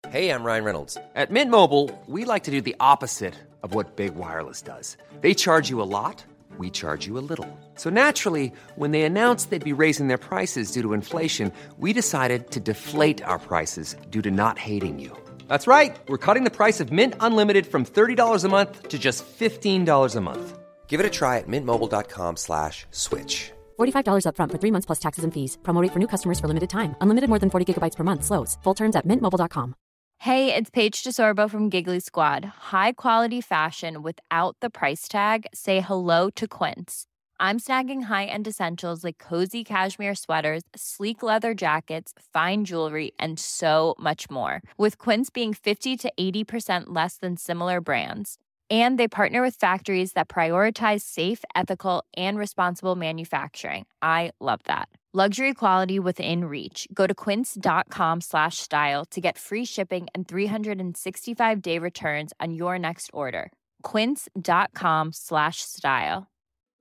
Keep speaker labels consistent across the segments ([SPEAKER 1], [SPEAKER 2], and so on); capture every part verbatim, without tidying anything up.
[SPEAKER 1] Hey, I'm Ryan Reynolds. At Mint Mobile, we like to do the opposite of what Big Wireless does. They charge you a lot, we charge you a little. So naturally, when they announced they'd be raising their prices due to inflation, we decided to deflate our prices due to not hating you. That's right. We're cutting the price of Mint Unlimited from thirty dollars a month to just fifteen dollars a month. Give it a try at mintmobile.com slash switch.
[SPEAKER 2] forty-five dollars up front for three months plus taxes and fees. Promo rate for new customers for limited time. Unlimited more than forty gigabytes per month. Slows full terms at mint mobile dot com.
[SPEAKER 3] Hey, it's Paige DeSorbo from Giggly Squad. High quality fashion without the price tag. Say hello to Quince. I'm snagging high-end essentials like cozy cashmere sweaters, sleek leather jackets, fine jewelry, and so much more. With Quince being fifty to eighty percent less than similar brands. And they partner with factories that prioritize safe, ethical, and responsible manufacturing. I love that. Luxury quality within reach. Go to quince.com slash style to get free shipping and three sixty-five day returns on your next order. Quince.com slash style.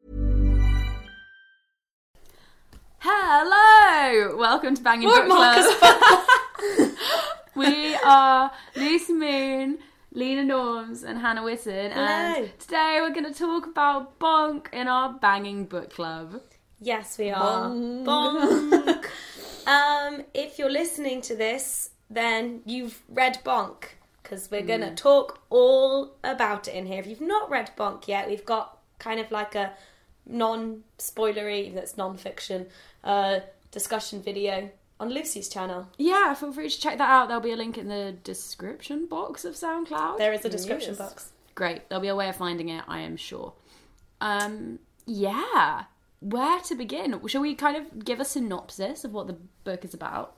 [SPEAKER 4] Hello! Welcome to Banging Book Club. We are Lucy Moon, Lena Norms and Hannah Witten.
[SPEAKER 5] Hello.
[SPEAKER 4] And today we're going to talk about Bonk in our Banging Book Club.
[SPEAKER 5] Yes, we are.
[SPEAKER 4] Bonk.
[SPEAKER 5] Bonk. um, if you're listening to this, then you've read Bonk, because we're mm. going to talk all about it in here. If you've not read Bonk yet, we've got kind of like a non-spoilery, even though it's non-fiction, uh, discussion video on Lucy's channel.
[SPEAKER 4] Yeah, feel free to check that out. There'll be a link in the description box of SoundCloud.
[SPEAKER 5] There is a description
[SPEAKER 4] yes.
[SPEAKER 5] box.
[SPEAKER 4] Great. There'll be a way of finding it, I am sure. Um, yeah. Where to begin? Shall we kind of give a synopsis of what the book is about?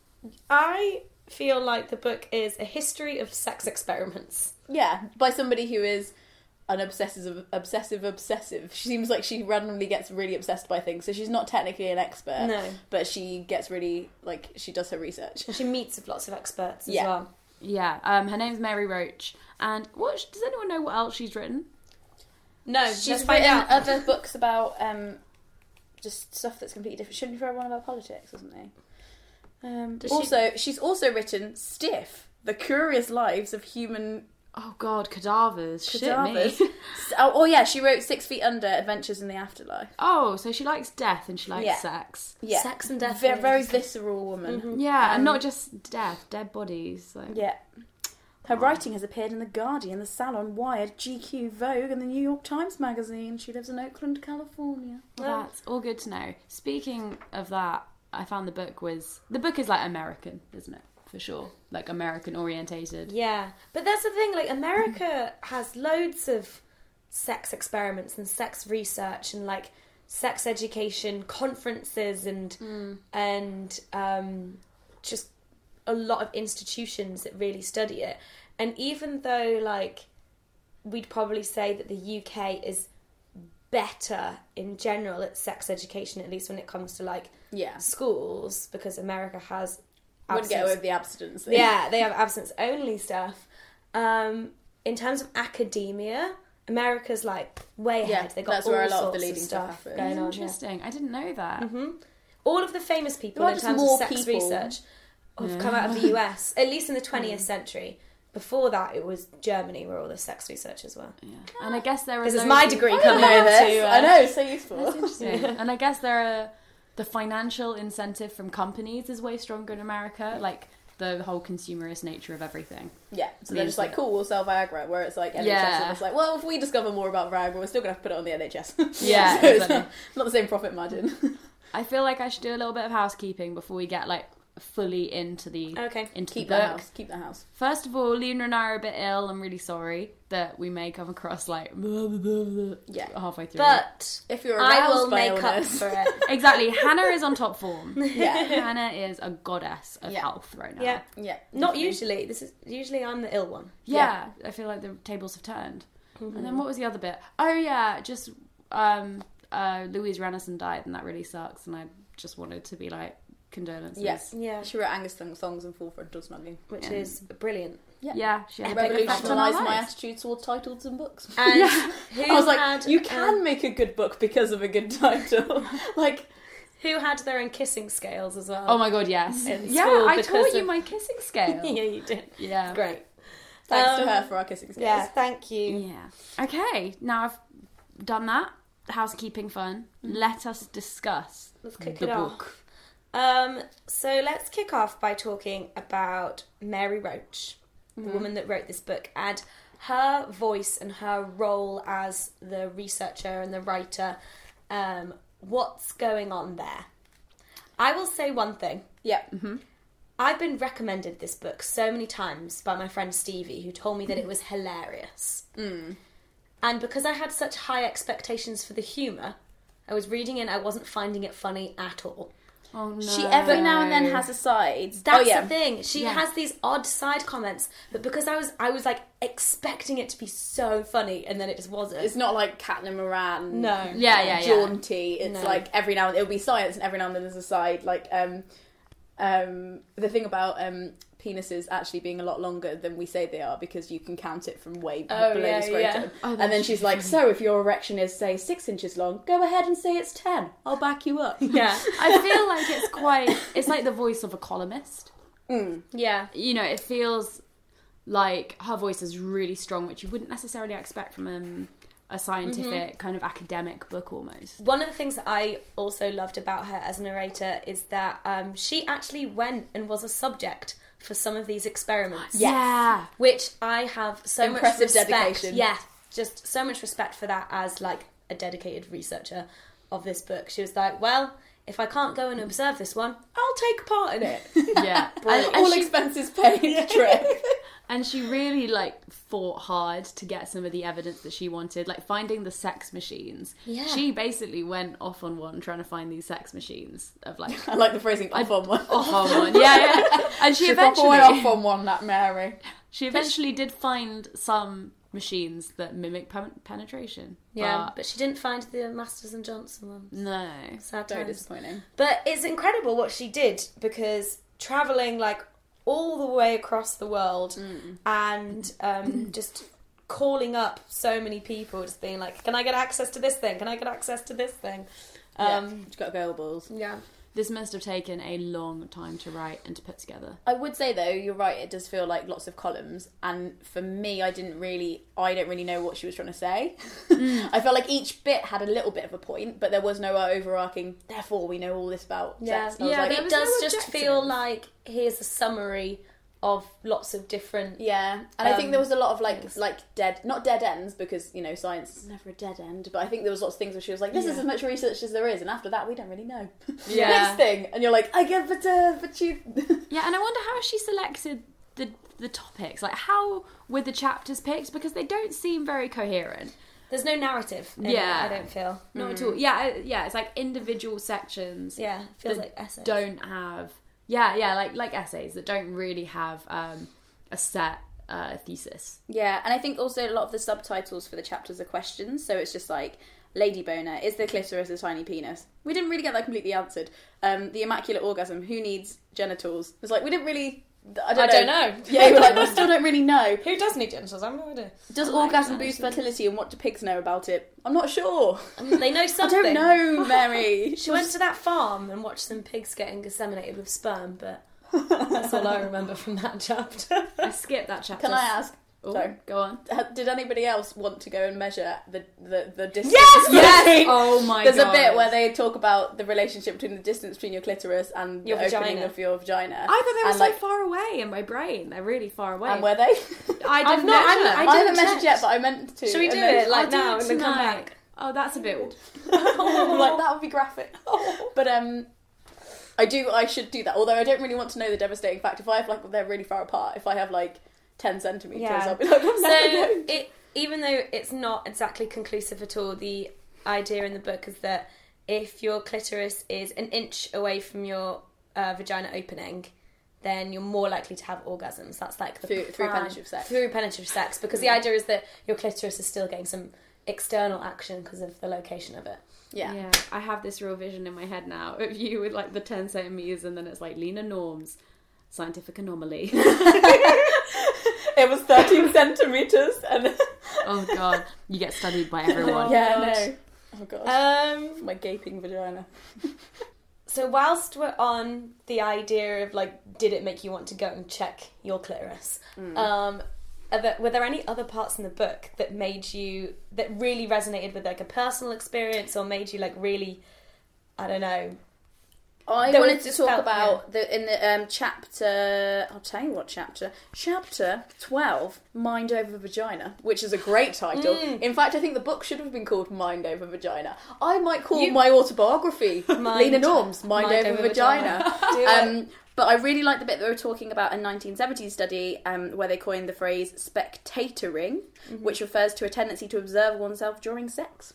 [SPEAKER 5] I feel like the book is a history of sex experiments.
[SPEAKER 6] Yeah, by somebody who is an obsessive, obsessive, obsessive. She seems like she randomly gets really obsessed by things, so she's not technically an expert.
[SPEAKER 5] No.
[SPEAKER 6] But she gets really, like, she does her research.
[SPEAKER 5] And she meets with lots of experts as
[SPEAKER 6] yeah.
[SPEAKER 5] well.
[SPEAKER 4] Yeah, um, her name's Mary Roach. And what does anyone know what else she's written?
[SPEAKER 5] No,
[SPEAKER 6] She's
[SPEAKER 5] let's find
[SPEAKER 6] written
[SPEAKER 5] out.
[SPEAKER 6] other books about um, just stuff that's completely different. Shouldn't you write one about politics or something? Um, also, she... she's also written Stiff, The Curious Lives of Human...
[SPEAKER 4] Oh God, cadavers.
[SPEAKER 6] Cadavers.
[SPEAKER 4] Shit me.
[SPEAKER 6] oh, oh yeah, she wrote Six Feet Under, Adventures in the Afterlife.
[SPEAKER 4] Oh, so she likes death and she likes
[SPEAKER 6] yeah.
[SPEAKER 4] sex.
[SPEAKER 6] Yeah.
[SPEAKER 5] Sex and death.
[SPEAKER 6] Very, very visceral woman.
[SPEAKER 5] Mm-hmm.
[SPEAKER 4] Yeah,
[SPEAKER 6] um,
[SPEAKER 4] and not just death, dead bodies. Like.
[SPEAKER 6] Yeah. Her writing has appeared in The Guardian, The Salon, Wired, G Q, Vogue and the New York Times Magazine. She lives in Oakland, California.
[SPEAKER 4] Well, that's all good to know. Speaking of that, I found the book was... The book is like American, isn't it? For sure. Like American orientated.
[SPEAKER 5] Yeah. But that's the thing, like America has loads of sex experiments and sex research and like sex education conferences and mm. and um, just a lot of institutions that really study it. And even though like we'd probably say that the U K is better in general at sex education, at least when it comes to like
[SPEAKER 6] yeah.
[SPEAKER 5] schools, because America has
[SPEAKER 6] wouldn't get away with the abstinence thing.
[SPEAKER 5] Yeah, they have abstinence only stuff. Um, in terms of academia, America's like way ahead.
[SPEAKER 6] Yeah,
[SPEAKER 5] they got
[SPEAKER 6] that's
[SPEAKER 5] all
[SPEAKER 6] where a lot
[SPEAKER 5] sorts
[SPEAKER 6] of the leading
[SPEAKER 5] stuff
[SPEAKER 6] stuff
[SPEAKER 5] going on.
[SPEAKER 4] Interesting. Yeah. I didn't know that.
[SPEAKER 5] Mm-hmm. All of the famous people
[SPEAKER 6] There are
[SPEAKER 5] in
[SPEAKER 6] just
[SPEAKER 5] terms
[SPEAKER 6] more
[SPEAKER 5] of sex
[SPEAKER 6] people.
[SPEAKER 5] research have
[SPEAKER 4] Yeah.
[SPEAKER 5] come out of the U S, at least in the twentieth century. Before that, it was Germany where all the sex researchers were.
[SPEAKER 4] Yeah. And I guess there are...
[SPEAKER 5] This is
[SPEAKER 4] loads
[SPEAKER 5] my
[SPEAKER 4] of-
[SPEAKER 5] degree
[SPEAKER 6] I
[SPEAKER 5] coming
[SPEAKER 6] know
[SPEAKER 5] into...
[SPEAKER 6] this.
[SPEAKER 5] Uh,
[SPEAKER 6] I know, it's so useful.
[SPEAKER 4] That's interesting. And I guess there are... The financial incentive from companies is way stronger in America. Like... the whole consumerist nature of everything.
[SPEAKER 6] Yeah, so they're just like, cool, we'll sell Viagra, where it's like N H S
[SPEAKER 4] Yeah.
[SPEAKER 6] and it's like, well, if we discover more about Viagra, we're still going to have to put it on the N H S.
[SPEAKER 4] Yeah,
[SPEAKER 6] so it's
[SPEAKER 4] exactly.
[SPEAKER 6] not, not the same profit margin.
[SPEAKER 4] I feel like I should do a little bit of housekeeping before we get like fully into the
[SPEAKER 5] Okay.
[SPEAKER 4] into
[SPEAKER 6] Keep
[SPEAKER 4] the
[SPEAKER 6] the
[SPEAKER 4] book.
[SPEAKER 6] house. Keep the house.
[SPEAKER 4] First of all, Luna and I are a bit ill. I'm really sorry that we may come across like blah, blah, blah, blah,
[SPEAKER 6] Yeah.
[SPEAKER 4] halfway through.
[SPEAKER 5] But
[SPEAKER 6] If you're
[SPEAKER 5] I
[SPEAKER 6] aroused
[SPEAKER 5] will
[SPEAKER 6] by
[SPEAKER 5] make
[SPEAKER 6] illness.
[SPEAKER 5] up for it.
[SPEAKER 4] Exactly, Hannah is on top form.
[SPEAKER 6] Yeah.
[SPEAKER 4] Hannah is a goddess of
[SPEAKER 6] Yeah.
[SPEAKER 4] health right now.
[SPEAKER 5] Yeah.
[SPEAKER 6] Yeah.
[SPEAKER 5] Not usually. This is usually I'm the ill one.
[SPEAKER 4] Yeah, I feel like the tables have turned.
[SPEAKER 5] Mm-hmm.
[SPEAKER 4] And then what was the other bit? Oh yeah, just um, uh, Louise Renison died, and that really sucks. And I just wanted to be like condolences.
[SPEAKER 6] Yes.
[SPEAKER 5] Yeah.
[SPEAKER 6] She wrote Angus Thong songs and Full Frontal Smuggling.
[SPEAKER 5] Which
[SPEAKER 4] Yeah.
[SPEAKER 5] is brilliant.
[SPEAKER 6] Yeah.
[SPEAKER 4] Yeah, she had a big effect on our
[SPEAKER 6] Revolutionised my
[SPEAKER 4] lives.
[SPEAKER 6] attitude towards titles and books.
[SPEAKER 5] And who
[SPEAKER 6] I was like,
[SPEAKER 5] had,
[SPEAKER 6] you can
[SPEAKER 5] um,
[SPEAKER 6] make a good book because of a good title. Like,
[SPEAKER 5] who had their own kissing scales as well.
[SPEAKER 4] Oh my god, yes.
[SPEAKER 5] In
[SPEAKER 4] Yeah,
[SPEAKER 5] school
[SPEAKER 4] I
[SPEAKER 5] because
[SPEAKER 4] taught you
[SPEAKER 5] of-
[SPEAKER 4] my kissing scale.
[SPEAKER 5] Yeah, you did.
[SPEAKER 4] Yeah.
[SPEAKER 5] Great.
[SPEAKER 6] Thanks
[SPEAKER 5] Um,
[SPEAKER 6] to her for our kissing skills.
[SPEAKER 5] Yeah, thank you.
[SPEAKER 4] Yeah. Okay, now I've done that. Housekeeping fun. Let us discuss
[SPEAKER 5] Let's kick
[SPEAKER 4] the
[SPEAKER 5] it
[SPEAKER 4] book.
[SPEAKER 5] off. Um, so let's kick off by talking about Mary Roach, the woman that wrote this book, and her voice and her role as the researcher and the writer. Um, what's going on there? I will say one thing.
[SPEAKER 6] Yeah.
[SPEAKER 5] I've been recommended this book so many times by my friend Stevie, who told me that it was hilarious. Mm. And because I had such high expectations for the humour, I was reading it and I wasn't finding it funny at all.
[SPEAKER 4] Oh no.
[SPEAKER 6] She every now and then has asides.
[SPEAKER 5] That's
[SPEAKER 6] oh, yeah.
[SPEAKER 5] the thing. She
[SPEAKER 4] Yeah.
[SPEAKER 5] has these odd side comments, but because I was, I was like expecting it to be so funny, and then it just wasn't.
[SPEAKER 6] It's not like Catelyn Moran.
[SPEAKER 5] No.
[SPEAKER 4] Yeah, yeah, yeah.
[SPEAKER 6] Jaunty. It's
[SPEAKER 5] No.
[SPEAKER 6] like every now and it'll be science, and every now and then there's a side. Like um, um, the thing about um penises actually being a lot longer than we say they are, because you can count it from way
[SPEAKER 5] Oh,
[SPEAKER 6] below
[SPEAKER 5] yeah,
[SPEAKER 6] the scrotum.
[SPEAKER 5] yeah.
[SPEAKER 4] Oh,
[SPEAKER 6] and then
[SPEAKER 4] that's
[SPEAKER 6] she's like, "So if your erection is say six inches long, go ahead and say it's ten. I'll back you up."
[SPEAKER 5] Yeah.
[SPEAKER 4] I feel like it's quite. It's like the voice of a columnist.
[SPEAKER 5] Yeah.
[SPEAKER 4] You know, it feels like her voice is really strong, which you wouldn't necessarily expect from um, a scientific kind of academic book almost.
[SPEAKER 5] One of the things that I also loved about her as a narrator is that um, she actually went and was a subject for some of these experiments.
[SPEAKER 4] Yeah.
[SPEAKER 5] Which I have so
[SPEAKER 6] Impressive
[SPEAKER 5] much respect.
[SPEAKER 6] dedication.
[SPEAKER 5] Yeah, just so much respect for that as like a dedicated researcher of this book. She was like, well, if I can't go and observe this one, I'll take part in it.
[SPEAKER 4] Yeah.
[SPEAKER 6] An
[SPEAKER 4] and,
[SPEAKER 6] all
[SPEAKER 4] and, she,
[SPEAKER 6] expenses paid trip.
[SPEAKER 4] and she really like fought hard to get some of the evidence that she wanted, like finding the sex machines.
[SPEAKER 5] Yeah.
[SPEAKER 4] She basically went off on one trying to find these sex machines of like
[SPEAKER 6] I like the phrasing off on one.
[SPEAKER 4] off on one. Yeah, yeah. And she,
[SPEAKER 6] She proper
[SPEAKER 4] eventually
[SPEAKER 6] went off on one, that Mary.
[SPEAKER 4] she eventually did find some machines that mimic pen- penetration.
[SPEAKER 5] Yeah,
[SPEAKER 4] But
[SPEAKER 5] but she didn't find the Masters and Johnson ones.
[SPEAKER 4] no.
[SPEAKER 5] Sad
[SPEAKER 6] Very
[SPEAKER 5] times.
[SPEAKER 6] disappointing.
[SPEAKER 5] But it's incredible what she did, because travelling like all the way across the world and um, just calling up so many people, just being like, can I get access to this thing? Can I get access to this thing?
[SPEAKER 6] Yeah,
[SPEAKER 5] Um,
[SPEAKER 6] she's got girl balls.
[SPEAKER 5] yeah.
[SPEAKER 4] This must have taken a long time to write and to put together.
[SPEAKER 6] I would say though, you're right, it does feel like lots of columns, and for me I didn't really I don't really know what she was trying to say. I felt like each bit had a little bit of a point, but there was no overarching, therefore we know all this about
[SPEAKER 5] Yeah,
[SPEAKER 6] sex. And I was
[SPEAKER 4] Yeah,
[SPEAKER 6] like,
[SPEAKER 4] there
[SPEAKER 5] it
[SPEAKER 4] was
[SPEAKER 5] does
[SPEAKER 4] no
[SPEAKER 5] just
[SPEAKER 4] objective.
[SPEAKER 5] feel like here's a summary of lots of different.
[SPEAKER 6] yeah, and I think
[SPEAKER 5] Um,
[SPEAKER 6] there was a lot of like
[SPEAKER 5] things.
[SPEAKER 6] like dead, not dead ends, because you know science is never a dead end. But I think there was lots of things where she was like, "This is as much research as there is," and after that, we don't really know.
[SPEAKER 4] Yeah.
[SPEAKER 6] Next thing, and you're like, "I get, but uh, but you."
[SPEAKER 4] Yeah, and I wonder how she selected the the topics. Like, how were the chapters picked? Because they don't seem very coherent.
[SPEAKER 5] There's no narrative. In
[SPEAKER 4] Yeah.
[SPEAKER 5] it, I don't feel.
[SPEAKER 4] Not at all. Yeah, I- yeah, it's like individual sections.
[SPEAKER 5] Yeah, it feels
[SPEAKER 4] that
[SPEAKER 5] like essays.
[SPEAKER 4] Don't have. Yeah, yeah, like like essays that don't really have um, a set uh, thesis.
[SPEAKER 6] Yeah, and I think also a lot of the subtitles for the chapters are questions, so it's just like, Lady Boner, is the clitoris a tiny penis? We didn't really get that completely answered. Um, the Immaculate Orgasm, who needs genitals? It's like, we didn't really... I don't
[SPEAKER 5] I
[SPEAKER 6] know.
[SPEAKER 5] don't know.
[SPEAKER 6] Yeah, you were like, we still don't really know.
[SPEAKER 5] Who does need genitals? I have no idea.
[SPEAKER 6] Does
[SPEAKER 4] I like
[SPEAKER 6] orgasm
[SPEAKER 4] that,
[SPEAKER 6] boost
[SPEAKER 4] actually.
[SPEAKER 6] fertility, and what do pigs know about it? I'm not sure.
[SPEAKER 5] They know
[SPEAKER 6] I
[SPEAKER 5] something.
[SPEAKER 6] don't know, Mary.
[SPEAKER 5] She went to that farm and watched some pigs getting disseminated with sperm, but that's all I remember from that chapter.
[SPEAKER 4] I skipped that chapter.
[SPEAKER 6] Can I ask?
[SPEAKER 4] Oh,
[SPEAKER 6] Sorry.
[SPEAKER 4] go on.
[SPEAKER 6] Ha- Did anybody else want to go and measure the the, the distance?
[SPEAKER 5] Yes!
[SPEAKER 4] Yes! Oh my
[SPEAKER 6] There's
[SPEAKER 4] god.
[SPEAKER 6] a bit where they talk about the relationship between the distance between your clitoris and
[SPEAKER 5] Your
[SPEAKER 6] the opening
[SPEAKER 5] vagina.
[SPEAKER 6] of your vagina.
[SPEAKER 4] I thought they were
[SPEAKER 6] and
[SPEAKER 4] so
[SPEAKER 6] like,
[SPEAKER 4] far away in my brain. They're really far away.
[SPEAKER 6] And were they?
[SPEAKER 4] I didn't
[SPEAKER 5] I've not-
[SPEAKER 4] measure.
[SPEAKER 5] I-
[SPEAKER 6] I,
[SPEAKER 5] I
[SPEAKER 6] haven't
[SPEAKER 5] didn't
[SPEAKER 6] measured
[SPEAKER 5] check.
[SPEAKER 6] yet, but I meant to.
[SPEAKER 5] Shall we do
[SPEAKER 6] and then-
[SPEAKER 5] it like
[SPEAKER 4] I'll do
[SPEAKER 5] now
[SPEAKER 4] it
[SPEAKER 5] and then come
[SPEAKER 4] tonight.
[SPEAKER 5] back?
[SPEAKER 4] Oh, that's a bit.
[SPEAKER 6] like that would be graphic. But um, I do. I should do that. Although I don't really want to know the devastating fact. If I have like they're really far apart. If I have like ten centimeters,
[SPEAKER 5] Yeah.
[SPEAKER 6] I'll be like, I'm
[SPEAKER 5] So
[SPEAKER 6] never going.
[SPEAKER 5] it, even though it's not exactly conclusive at all, the idea in the book is that if your clitoris is an inch away from your uh, vagina opening, then you're more likely to have orgasms. That's like the
[SPEAKER 6] Through- through
[SPEAKER 5] prime-
[SPEAKER 6] penetrative sex.
[SPEAKER 5] Through penetrative sex, because the idea is that your clitoris is still getting some external action because of the location of it.
[SPEAKER 6] Yeah.
[SPEAKER 4] Yeah, I have this real vision in my head now of you with like the ten centimeters, and then it's like Lena Norm's scientific anomaly.
[SPEAKER 6] It was thirteen centimeters, and
[SPEAKER 4] Oh god, you get studied by everyone.
[SPEAKER 6] yeah,
[SPEAKER 5] gosh.
[SPEAKER 6] no. Oh god,
[SPEAKER 5] Um,
[SPEAKER 6] my gaping vagina.
[SPEAKER 5] So whilst we're on the idea of like, did it make you want to go and check your clitoris? Mm. Um, are there, were there any other parts in the book that made you that really resonated with like a personal experience, or made you like really, I don't know?
[SPEAKER 6] I wanted to talk felt, about yeah. the in the um, chapter. I'll tell you what chapter. Chapter twelve, Mind Over Vagina, which is a great title. Mm. In fact, I think the book should have been called Mind Over Vagina. I might call you... my autobiography Lena Norms Mind, Mind Over, Over Vagina. vagina. um, but I really like the bit that they were talking about a nineteen seventies study um, where they coined the phrase spectatoring, mm-hmm. which refers to a tendency to observe oneself during sex.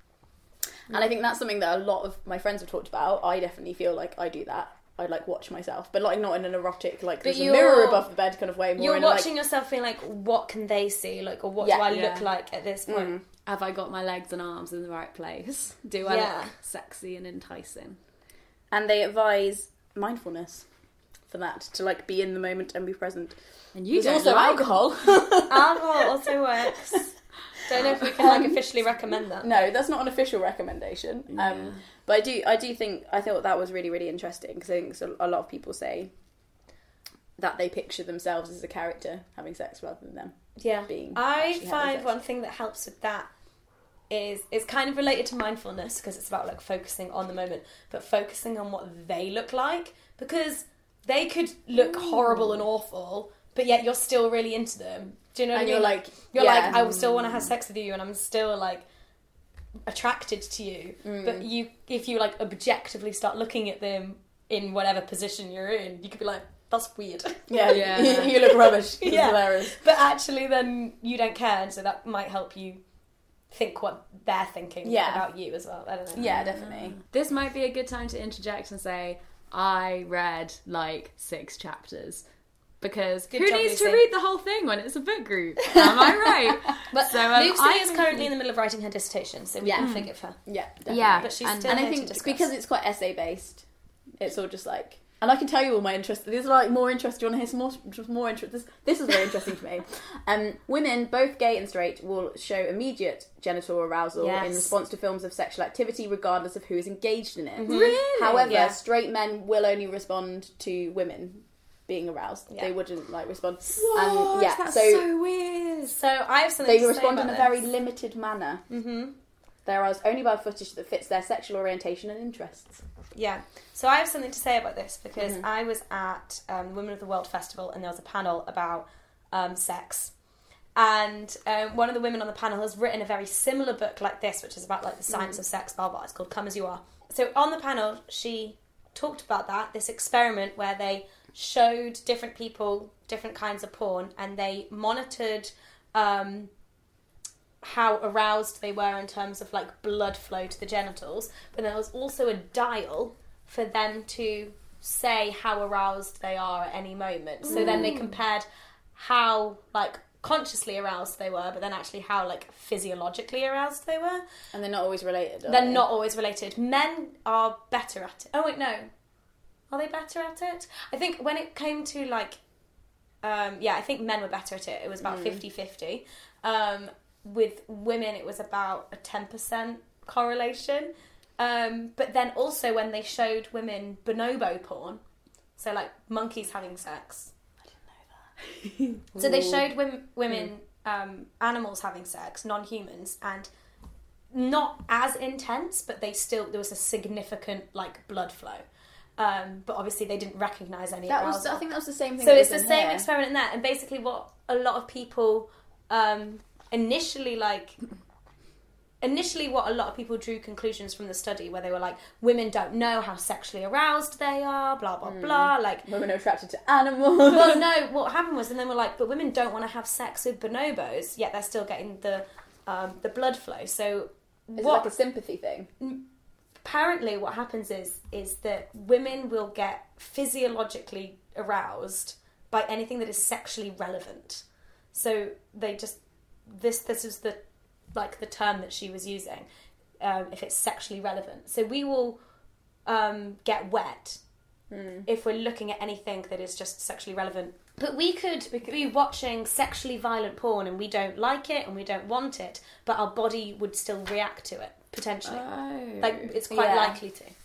[SPEAKER 6] And I think that's something that a lot of my friends have talked about. I definitely feel like I do that. I like watch myself, but like not in an erotic, like there's a mirror above the bed kind of way. More
[SPEAKER 5] you're
[SPEAKER 6] in
[SPEAKER 5] watching
[SPEAKER 6] a, like,
[SPEAKER 5] yourself being like, what can they see? Like, or what
[SPEAKER 6] yeah,
[SPEAKER 5] do I
[SPEAKER 6] yeah.
[SPEAKER 5] look like at this point? Mm.
[SPEAKER 4] Have I got my legs and arms in the right place? Do I
[SPEAKER 5] yeah.
[SPEAKER 4] look sexy and enticing?
[SPEAKER 6] And they advise mindfulness for that, to like be in the moment and be present.
[SPEAKER 4] And you
[SPEAKER 6] There's
[SPEAKER 4] don't
[SPEAKER 6] also
[SPEAKER 4] like
[SPEAKER 6] alcohol.
[SPEAKER 5] Alcohol also works. Don't know if we can like officially recommend that.
[SPEAKER 6] No, that's not an official recommendation. Yeah. Um, but I do, I do think I thought that was really, really interesting, because I think so, a lot of people say that they picture themselves as a character having sex rather than them.
[SPEAKER 5] Yeah,
[SPEAKER 6] being.
[SPEAKER 5] I find one thing that helps with that is it's kind of related to mindfulness, because it's about like focusing on the moment, but focusing on what they look like, because they could look Ooh. horrible and awful, but yet you're still really into them. Do you know what
[SPEAKER 6] and
[SPEAKER 5] I mean?
[SPEAKER 6] You're like,
[SPEAKER 5] you're
[SPEAKER 6] yeah.
[SPEAKER 5] like, I still want to have sex with you, and I'm still like attracted to you. Mm. But you, if you like objectively start looking at them in whatever position you're in, you could be like, that's weird.
[SPEAKER 6] Yeah, yeah. You look rubbish. It's yeah. hilarious.
[SPEAKER 5] But actually, then you don't care, and so that might help you think what they're thinking yeah. about you as well. I don't know.
[SPEAKER 6] Yeah, definitely.
[SPEAKER 4] This might be a good time to interject and say, I read like six chapters. Because Good who job, needs Lucy. to read the whole thing when it's a book group? Am I right?
[SPEAKER 5] But so, um, Lucy I is currently in the middle of writing her dissertation, so we
[SPEAKER 6] yeah.
[SPEAKER 5] can forgive her.
[SPEAKER 6] Yeah, definitely.
[SPEAKER 4] Yeah,
[SPEAKER 5] but she's
[SPEAKER 4] and,
[SPEAKER 5] still
[SPEAKER 6] and
[SPEAKER 5] here
[SPEAKER 6] I think
[SPEAKER 5] to discuss.
[SPEAKER 6] Because it's quite essay based, it's all just like, and I can tell you all my interests. These are like more interest. Do you want to hear some more? Just more interest. This, this is very interesting to me. Um, women, both gay and straight, will show immediate genital arousal yes. in response to films of sexual activity, regardless of who is engaged in it.
[SPEAKER 5] Mm-hmm. Really?
[SPEAKER 6] However,
[SPEAKER 5] yeah.
[SPEAKER 6] straight men will only respond to women being aroused. Yeah. They wouldn't like respond.
[SPEAKER 4] What?
[SPEAKER 6] And, yeah,
[SPEAKER 4] That's
[SPEAKER 6] so,
[SPEAKER 4] so weird.
[SPEAKER 5] So I have something
[SPEAKER 6] they
[SPEAKER 5] to
[SPEAKER 6] respond
[SPEAKER 5] say
[SPEAKER 6] in a
[SPEAKER 5] about
[SPEAKER 6] very
[SPEAKER 5] this.
[SPEAKER 6] limited manner.
[SPEAKER 5] Mm-hmm.
[SPEAKER 6] They aroused only by footage that fits their sexual orientation and interests.
[SPEAKER 5] Yeah. So I have something to say about this, because
[SPEAKER 6] mm-hmm.
[SPEAKER 5] I was at um, Women of the World Festival, and there was a panel about um, sex. And um, one of the women on the panel has written a very similar book like this, which is about like the science mm-hmm. of sex, blah, blah. It's called Come As You Are. So on the panel, she talked about that, this experiment where they showed different people different kinds of porn, and they monitored um, how aroused they were in terms of like blood flow to the genitals, but there was also a dial for them to say how aroused they are at any moment. So then they compared how like consciously aroused they were, but then actually how like physiologically aroused they were.
[SPEAKER 6] And they're not always related, are
[SPEAKER 5] They're
[SPEAKER 6] they?
[SPEAKER 5] not always related. Men are better at it. Oh wait, no. Are they better at it? I think when it came to like, um, yeah, I think men were better at it. It was about fifty-fifty. Um, with women, it was about a ten percent correlation. Um, but then also when they showed women bonobo porn, so like monkeys having sex.
[SPEAKER 6] I didn't know that.
[SPEAKER 5] So they showed women, women um, animals having sex, non-humans, and not as intense, but they still, there was a significant like blood flow. Um, but obviously they didn't recognise any
[SPEAKER 6] that
[SPEAKER 5] arousal.
[SPEAKER 6] was, I think that was the same thing.
[SPEAKER 5] So
[SPEAKER 6] that
[SPEAKER 5] it's
[SPEAKER 6] was
[SPEAKER 5] the
[SPEAKER 6] in
[SPEAKER 5] same
[SPEAKER 6] here.
[SPEAKER 5] experiment in that, and basically what a lot of people um, initially like. Initially, what a lot of people drew conclusions from the study, where they were like, women don't know how sexually aroused they are, blah blah mm. blah. Like
[SPEAKER 6] women are attracted to animals.
[SPEAKER 5] Well, no, what happened was, and then we're like, but women don't want to have sex with bonobos, yet they're still getting the um, the blood flow. So
[SPEAKER 6] it's
[SPEAKER 5] what,
[SPEAKER 6] like a sympathy thing.
[SPEAKER 5] Apparently, what happens is is that women will get physiologically aroused by anything that is sexually relevant. So they just this this is the like the term that she was using, um, if it's sexually relevant. So we will um, get wet mm. if we're looking at anything that is just sexually relevant. But we could be watching sexually violent porn and we don't like it and we don't want it, but our body would still react to it, potentially.
[SPEAKER 6] Oh.
[SPEAKER 5] Like, it's quite
[SPEAKER 6] yeah.
[SPEAKER 5] likely to.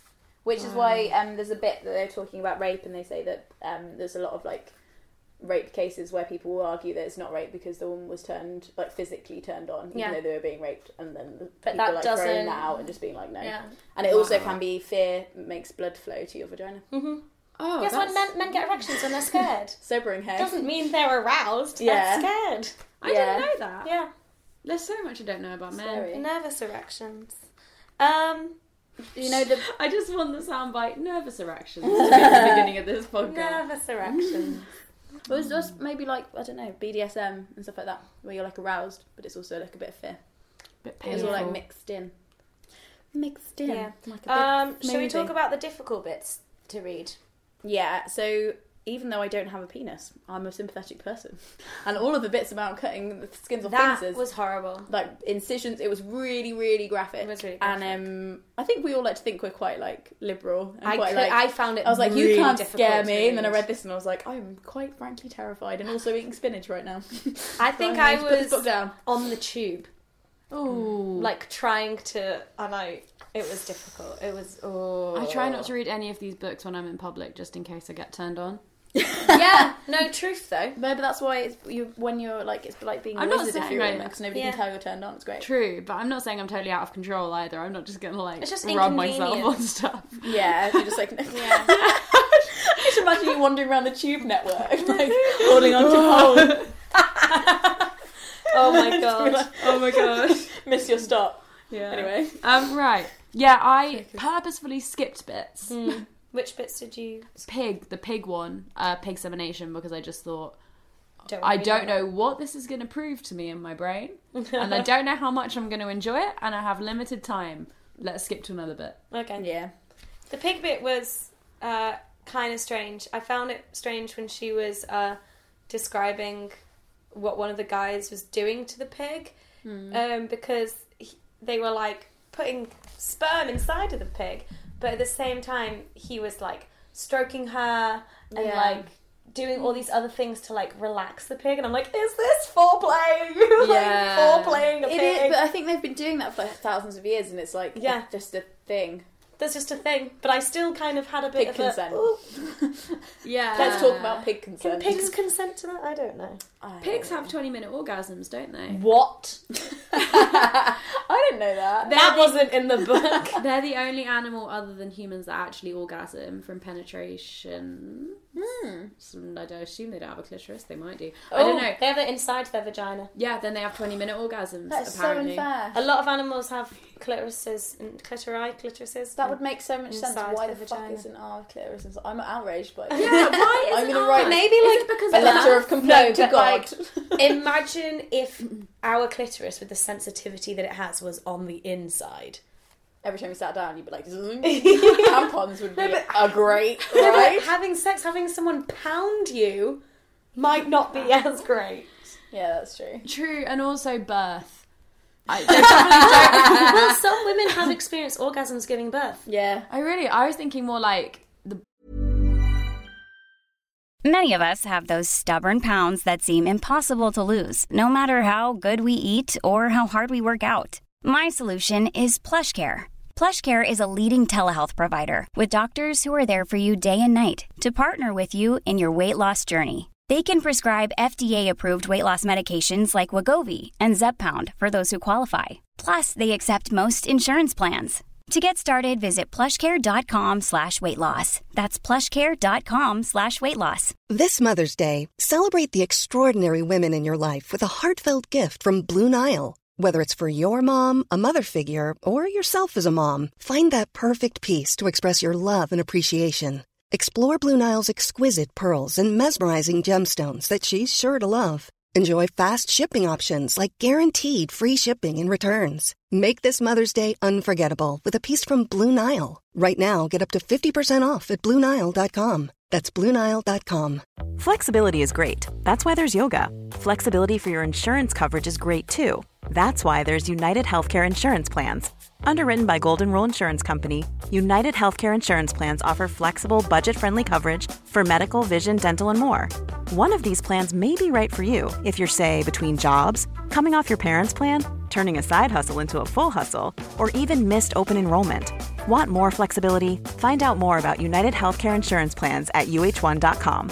[SPEAKER 6] Which is why um, there's a bit that they're talking about rape, and they say that um, there's a lot of like rape cases where people will argue that it's not rape because the woman was turned, like physically turned on, even
[SPEAKER 5] Yeah.
[SPEAKER 6] though they were being raped, and then the
[SPEAKER 5] But
[SPEAKER 6] people
[SPEAKER 5] that
[SPEAKER 6] like
[SPEAKER 5] doesn't-
[SPEAKER 6] throwing that out and just being like no.
[SPEAKER 5] Yeah.
[SPEAKER 6] And it also can be fear makes blood flow to your vagina.
[SPEAKER 5] Mm-hmm.
[SPEAKER 4] Oh,
[SPEAKER 5] Yes,
[SPEAKER 4] that's...
[SPEAKER 5] when men, men get erections when they're scared.
[SPEAKER 6] Sobering, hey?
[SPEAKER 5] Doesn't mean they're aroused.
[SPEAKER 6] Yeah.
[SPEAKER 5] They're scared.
[SPEAKER 4] I
[SPEAKER 6] Yeah.
[SPEAKER 4] didn't know that.
[SPEAKER 5] Yeah.
[SPEAKER 4] There's so much I don't know about men.
[SPEAKER 6] Scary.
[SPEAKER 5] Nervous erections. Um,
[SPEAKER 6] You know the
[SPEAKER 4] I just want the soundbite nervous erections to be at the beginning of this podcast.
[SPEAKER 5] nervous erections.
[SPEAKER 6] well, it's just maybe like I don't know B D S M and stuff like that, where you're like aroused, but it's also like a bit of fear.
[SPEAKER 4] Bit
[SPEAKER 6] It's all like
[SPEAKER 4] painful.
[SPEAKER 6] mixed in. Mixed in.
[SPEAKER 5] Yeah.
[SPEAKER 6] Like a big
[SPEAKER 5] Um, shall we
[SPEAKER 6] smoothie.
[SPEAKER 5] talk about the difficult bits to read?
[SPEAKER 6] Yeah, so even though I don't have a penis, I'm a sympathetic person. And all of the bits about cutting the skins off
[SPEAKER 5] That
[SPEAKER 6] penises,
[SPEAKER 5] was horrible.
[SPEAKER 6] like incisions, it was really, really graphic.
[SPEAKER 5] It was really
[SPEAKER 6] And
[SPEAKER 5] graphic.
[SPEAKER 6] um, I think we all like to think we're quite like liberal. And
[SPEAKER 5] I
[SPEAKER 6] quite,
[SPEAKER 5] could-
[SPEAKER 6] like,
[SPEAKER 5] I found it
[SPEAKER 6] I was like,
[SPEAKER 5] really
[SPEAKER 6] you can't
[SPEAKER 5] difficult
[SPEAKER 6] scare
[SPEAKER 5] to
[SPEAKER 6] me. And then I
[SPEAKER 5] read.
[SPEAKER 6] read this and I was like, I'm quite frankly terrified. And also eating spinach right now.
[SPEAKER 5] I think
[SPEAKER 6] So
[SPEAKER 5] I
[SPEAKER 6] need to put this
[SPEAKER 5] was
[SPEAKER 6] book down.
[SPEAKER 5] on the tube,
[SPEAKER 4] Ooh.
[SPEAKER 5] like trying to. I know it was difficult. It was. Oh.
[SPEAKER 4] I try not to read any of these books when I'm in public, just in case I get turned on.
[SPEAKER 5] Yeah, no truth though.
[SPEAKER 6] No, but that's why it's you when you're like it's like being a
[SPEAKER 4] I'm not
[SPEAKER 6] wizard if
[SPEAKER 4] saying
[SPEAKER 6] you're in
[SPEAKER 4] like-
[SPEAKER 6] because nobody
[SPEAKER 5] Yeah.
[SPEAKER 6] can tell you're turned on. It's great.
[SPEAKER 4] True, but I'm not saying I'm totally out of control either. I'm not just gonna like
[SPEAKER 5] It's just
[SPEAKER 4] rub myself
[SPEAKER 5] inconvenient.
[SPEAKER 4] on stuff.
[SPEAKER 6] Yeah, you're just like
[SPEAKER 5] Yeah.
[SPEAKER 6] just imagine you wandering around the tube network, like holding on to poles.
[SPEAKER 5] Oh my god.
[SPEAKER 4] Oh my gosh.
[SPEAKER 6] Miss your stop.
[SPEAKER 4] Yeah.
[SPEAKER 6] Anyway.
[SPEAKER 4] Um. Right. Yeah. I purposefully skipped bits.
[SPEAKER 5] Mm. Which bits did you?
[SPEAKER 4] Pig, the pig one, uh, pig semination, because I just thought
[SPEAKER 5] Don't
[SPEAKER 4] I
[SPEAKER 5] really
[SPEAKER 4] don't know what this is going to prove to me in my brain, and I don't know how much I'm going to enjoy it, and I have limited time. Let's skip to another bit.
[SPEAKER 5] Okay.
[SPEAKER 6] Yeah.
[SPEAKER 5] The pig bit was uh, kind of strange. I found it strange when she was uh, describing what one of the guys was doing to the pig, um, because he, they were like putting sperm inside of the pig, but at the same time he was like stroking her and
[SPEAKER 6] Yeah.
[SPEAKER 5] like doing all these other things to like relax the pig, and I'm like, is this foreplay? Are you
[SPEAKER 6] Yeah.
[SPEAKER 5] like foreplaying a
[SPEAKER 6] It
[SPEAKER 5] pig?
[SPEAKER 6] is, but I think they've been doing that for thousands of years, and it's like
[SPEAKER 5] Yeah.
[SPEAKER 6] just a thing.
[SPEAKER 5] That's just a thing. But I still kind of had a bit
[SPEAKER 6] Pig
[SPEAKER 5] of
[SPEAKER 6] consent.
[SPEAKER 5] a. Ooh,
[SPEAKER 4] Yeah.
[SPEAKER 6] Let's talk about pig
[SPEAKER 5] can
[SPEAKER 6] consent.
[SPEAKER 5] pigs consent to that? I don't know.
[SPEAKER 6] I
[SPEAKER 4] Pigs
[SPEAKER 6] don't
[SPEAKER 4] have twenty minute orgasms, don't they?
[SPEAKER 5] What?
[SPEAKER 6] know. I didn't know that.
[SPEAKER 5] That wasn't in the book.
[SPEAKER 4] They're the only animal other than humans that actually orgasm from penetration.
[SPEAKER 6] Hmm.
[SPEAKER 4] So I don't assume they don't have a clitoris. They might do. I don't know.
[SPEAKER 5] They have it inside their vagina.
[SPEAKER 4] Yeah, then they have twenty minute orgasms.
[SPEAKER 6] That's
[SPEAKER 4] apparently.
[SPEAKER 6] so unfair.
[SPEAKER 5] A lot of animals have clitorises and clitori, clitorises.
[SPEAKER 6] That would make so much sense.
[SPEAKER 5] Inside
[SPEAKER 6] Why
[SPEAKER 5] the
[SPEAKER 6] the fuck
[SPEAKER 5] vagina.
[SPEAKER 6] isn't our clitoris? inside? I'm outraged by
[SPEAKER 4] Yeah, why is
[SPEAKER 6] I'm
[SPEAKER 4] it
[SPEAKER 6] gonna
[SPEAKER 4] ours?
[SPEAKER 6] write
[SPEAKER 5] Maybe
[SPEAKER 4] Is
[SPEAKER 5] like
[SPEAKER 4] it because
[SPEAKER 6] a
[SPEAKER 4] of
[SPEAKER 6] letter
[SPEAKER 4] that?
[SPEAKER 6] of complaint
[SPEAKER 5] No,
[SPEAKER 6] to
[SPEAKER 5] but, like,
[SPEAKER 6] God.
[SPEAKER 5] imagine if our clitoris, with the sensitivity that it has, was on the inside.
[SPEAKER 6] Every time you sat down, you'd be like, "Zing." Tampons would be a great,
[SPEAKER 5] Yeah, but
[SPEAKER 6] right?
[SPEAKER 5] having sex, having someone pound you, might not be as great.
[SPEAKER 6] Yeah, that's true.
[SPEAKER 4] True, and also birth. I, they probably don't.
[SPEAKER 5] Well, some women have experienced orgasms giving birth.
[SPEAKER 6] Yeah.
[SPEAKER 4] I really, I was thinking more like the
[SPEAKER 7] Many of us have those stubborn pounds that seem impossible to lose, no matter how good we eat or how hard we work out. My solution is PlushCare. PlushCare is a leading telehealth provider with doctors who are there for you day and night to partner with you in your weight loss journey. They can prescribe F D A-approved weight loss medications like Wegovy and Zepbound for those who qualify. Plus, they accept most insurance plans. To get started, visit plushcare.com slash weight loss. That's plushcare.com slash weight loss.
[SPEAKER 8] This Mother's Day, celebrate the extraordinary women in your life with a heartfelt gift from Blue Nile. Whether it's for your mom, a mother figure, or yourself as a mom, find that perfect piece to express your love and appreciation. Explore Blue Nile's exquisite pearls and mesmerizing gemstones that she's sure to love. Enjoy fast shipping options like guaranteed free shipping and returns. Make this Mother's Day unforgettable with a piece from Blue Nile. Right now, get up to fifty percent off at Blue Nile dot com. That's Blue Nile dot com.
[SPEAKER 9] Flexibility is great. That's why there's yoga. Flexibility for your insurance coverage is great too. That's why there's United Healthcare Insurance Plans. Underwritten by Golden Rule Insurance Company, United Healthcare Insurance Plans offer flexible, budget-friendly coverage for medical, vision, dental, and more. One of these plans may be right for you if you're, say, between jobs, coming off your parents' plan, turning a side hustle into a full hustle, or even missed open enrollment. Want more flexibility? Find out more about United Healthcare Insurance Plans at U H one dot com.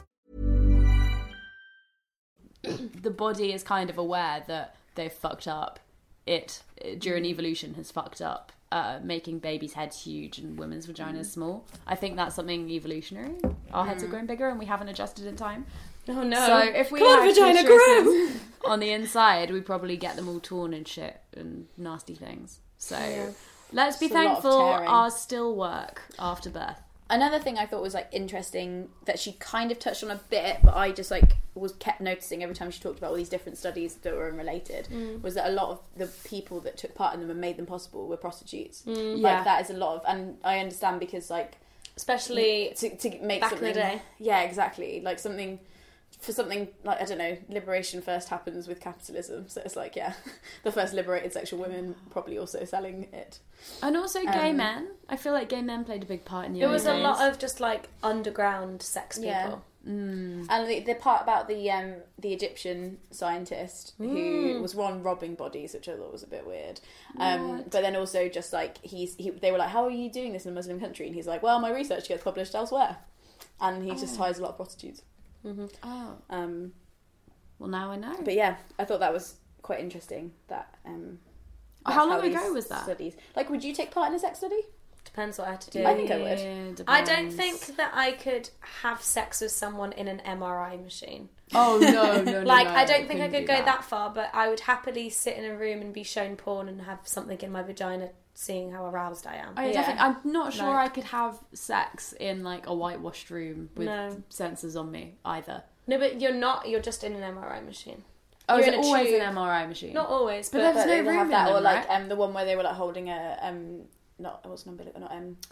[SPEAKER 4] The body is kind of aware that they've fucked up. It, during evolution, has fucked up, uh, making babies' heads huge and women's vaginas small. I think that's something evolutionary. Our heads are growing bigger and we haven't adjusted in time.
[SPEAKER 5] Oh no.
[SPEAKER 4] So if we
[SPEAKER 5] Come on,
[SPEAKER 4] had
[SPEAKER 5] vagina
[SPEAKER 4] clitorises on the inside, we probably get them all torn and shit and nasty things. So
[SPEAKER 5] Yeah.
[SPEAKER 4] let's be
[SPEAKER 6] It's a lot of
[SPEAKER 4] thankful
[SPEAKER 6] tearing.
[SPEAKER 4] ours still work after birth.
[SPEAKER 6] Another thing I thought was like interesting that she kind of touched on a bit, but I just like was kept noticing every time she talked about all these different studies that were unrelated,
[SPEAKER 5] Mm.
[SPEAKER 6] was that a lot of the people that took part in them and made them possible were prostitutes.
[SPEAKER 5] Mm.
[SPEAKER 6] Like
[SPEAKER 4] Yeah.
[SPEAKER 6] that is a lot of, and I understand because like
[SPEAKER 5] Especially
[SPEAKER 6] to to make
[SPEAKER 5] back in
[SPEAKER 6] something.
[SPEAKER 5] the day.
[SPEAKER 6] Yeah, exactly. Like something for something like I don't know. Liberation first happens with capitalism, so it's like yeah, the first liberated sexual women probably also selling it.
[SPEAKER 4] And also gay
[SPEAKER 6] Um,
[SPEAKER 4] men. I feel like gay men played a big part in the
[SPEAKER 5] It
[SPEAKER 4] early
[SPEAKER 5] was a
[SPEAKER 4] days.
[SPEAKER 5] lot of just like underground sex people.
[SPEAKER 6] Yeah. And the, the part about the um, the Egyptian scientist who was one robbing bodies, which I thought was a bit weird. Um, but then also just like he's he, they were like, how are you doing this in a Muslim country? And he's like, well, my research gets published elsewhere, and he just hires a lot of prostitutes.
[SPEAKER 4] Oh,
[SPEAKER 6] Um,
[SPEAKER 4] well now I know.
[SPEAKER 6] but yeah, I thought that was quite interesting. That um, that's
[SPEAKER 4] How long
[SPEAKER 6] these
[SPEAKER 4] ago was that?
[SPEAKER 6] Studies. Like, would you take part in a sex study?
[SPEAKER 5] Depends what I had to do.
[SPEAKER 6] I think I would.
[SPEAKER 4] Yeah,
[SPEAKER 5] I don't
[SPEAKER 4] depends.
[SPEAKER 5] think that I could have sex with someone in an M R I machine.
[SPEAKER 4] Oh no, no, no.
[SPEAKER 5] Like,
[SPEAKER 4] no,
[SPEAKER 5] I don't think I
[SPEAKER 4] couldn't
[SPEAKER 5] could
[SPEAKER 4] do
[SPEAKER 5] go that. far, but I would happily sit in a room and be shown porn and have something in my vagina, seeing how aroused I am.
[SPEAKER 4] I
[SPEAKER 6] Yeah.
[SPEAKER 4] definitely, I'm not sure
[SPEAKER 5] Like-
[SPEAKER 4] I could have sex in like a whitewashed room with
[SPEAKER 5] No.
[SPEAKER 4] sensors on me either.
[SPEAKER 5] No, but you're not. You're just in an M R I machine.
[SPEAKER 4] Oh,
[SPEAKER 5] You're
[SPEAKER 4] is
[SPEAKER 5] in
[SPEAKER 4] it
[SPEAKER 5] a
[SPEAKER 4] always
[SPEAKER 5] tube.
[SPEAKER 4] an M R I machine?
[SPEAKER 5] Not always,
[SPEAKER 4] But
[SPEAKER 5] but,
[SPEAKER 4] there's no
[SPEAKER 6] they
[SPEAKER 4] room
[SPEAKER 6] have
[SPEAKER 4] in
[SPEAKER 6] that,
[SPEAKER 4] them,
[SPEAKER 6] or like
[SPEAKER 4] right?
[SPEAKER 6] um, the one where they were like holding a um, not it was an umbilical, not um.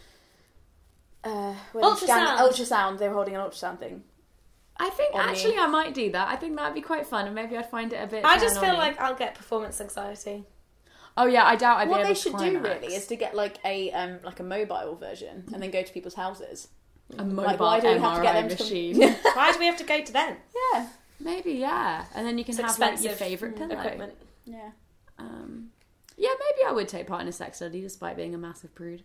[SPEAKER 6] Uh, when they scan-
[SPEAKER 5] Ultrasound.
[SPEAKER 6] ultrasound. They were holding an ultrasound thing.
[SPEAKER 4] I think
[SPEAKER 6] On
[SPEAKER 4] actually
[SPEAKER 6] me.
[SPEAKER 4] I might do that. I think that'd be quite fun, and maybe I'd find it a bit.
[SPEAKER 5] I just
[SPEAKER 4] turn
[SPEAKER 5] feel
[SPEAKER 4] on-y.
[SPEAKER 5] like I'll get performance anxiety.
[SPEAKER 4] Oh yeah, I doubt I'd be
[SPEAKER 6] What
[SPEAKER 4] able
[SPEAKER 6] they
[SPEAKER 4] to
[SPEAKER 6] should do
[SPEAKER 4] climax.
[SPEAKER 6] really is to get like a um like a mobile version and then go to people's houses.
[SPEAKER 4] a mobile
[SPEAKER 6] Like, why do we have to get
[SPEAKER 4] M R I
[SPEAKER 6] them to come-
[SPEAKER 4] machine.
[SPEAKER 5] Why do we have to go to them?
[SPEAKER 6] Yeah,
[SPEAKER 4] Maybe yeah, and then you can
[SPEAKER 5] It's
[SPEAKER 4] have like your
[SPEAKER 5] expensive
[SPEAKER 4] favorite pillow.
[SPEAKER 5] equipment.
[SPEAKER 6] yeah.
[SPEAKER 4] Um, yeah, maybe I would take part in a sex study despite being a massive prude.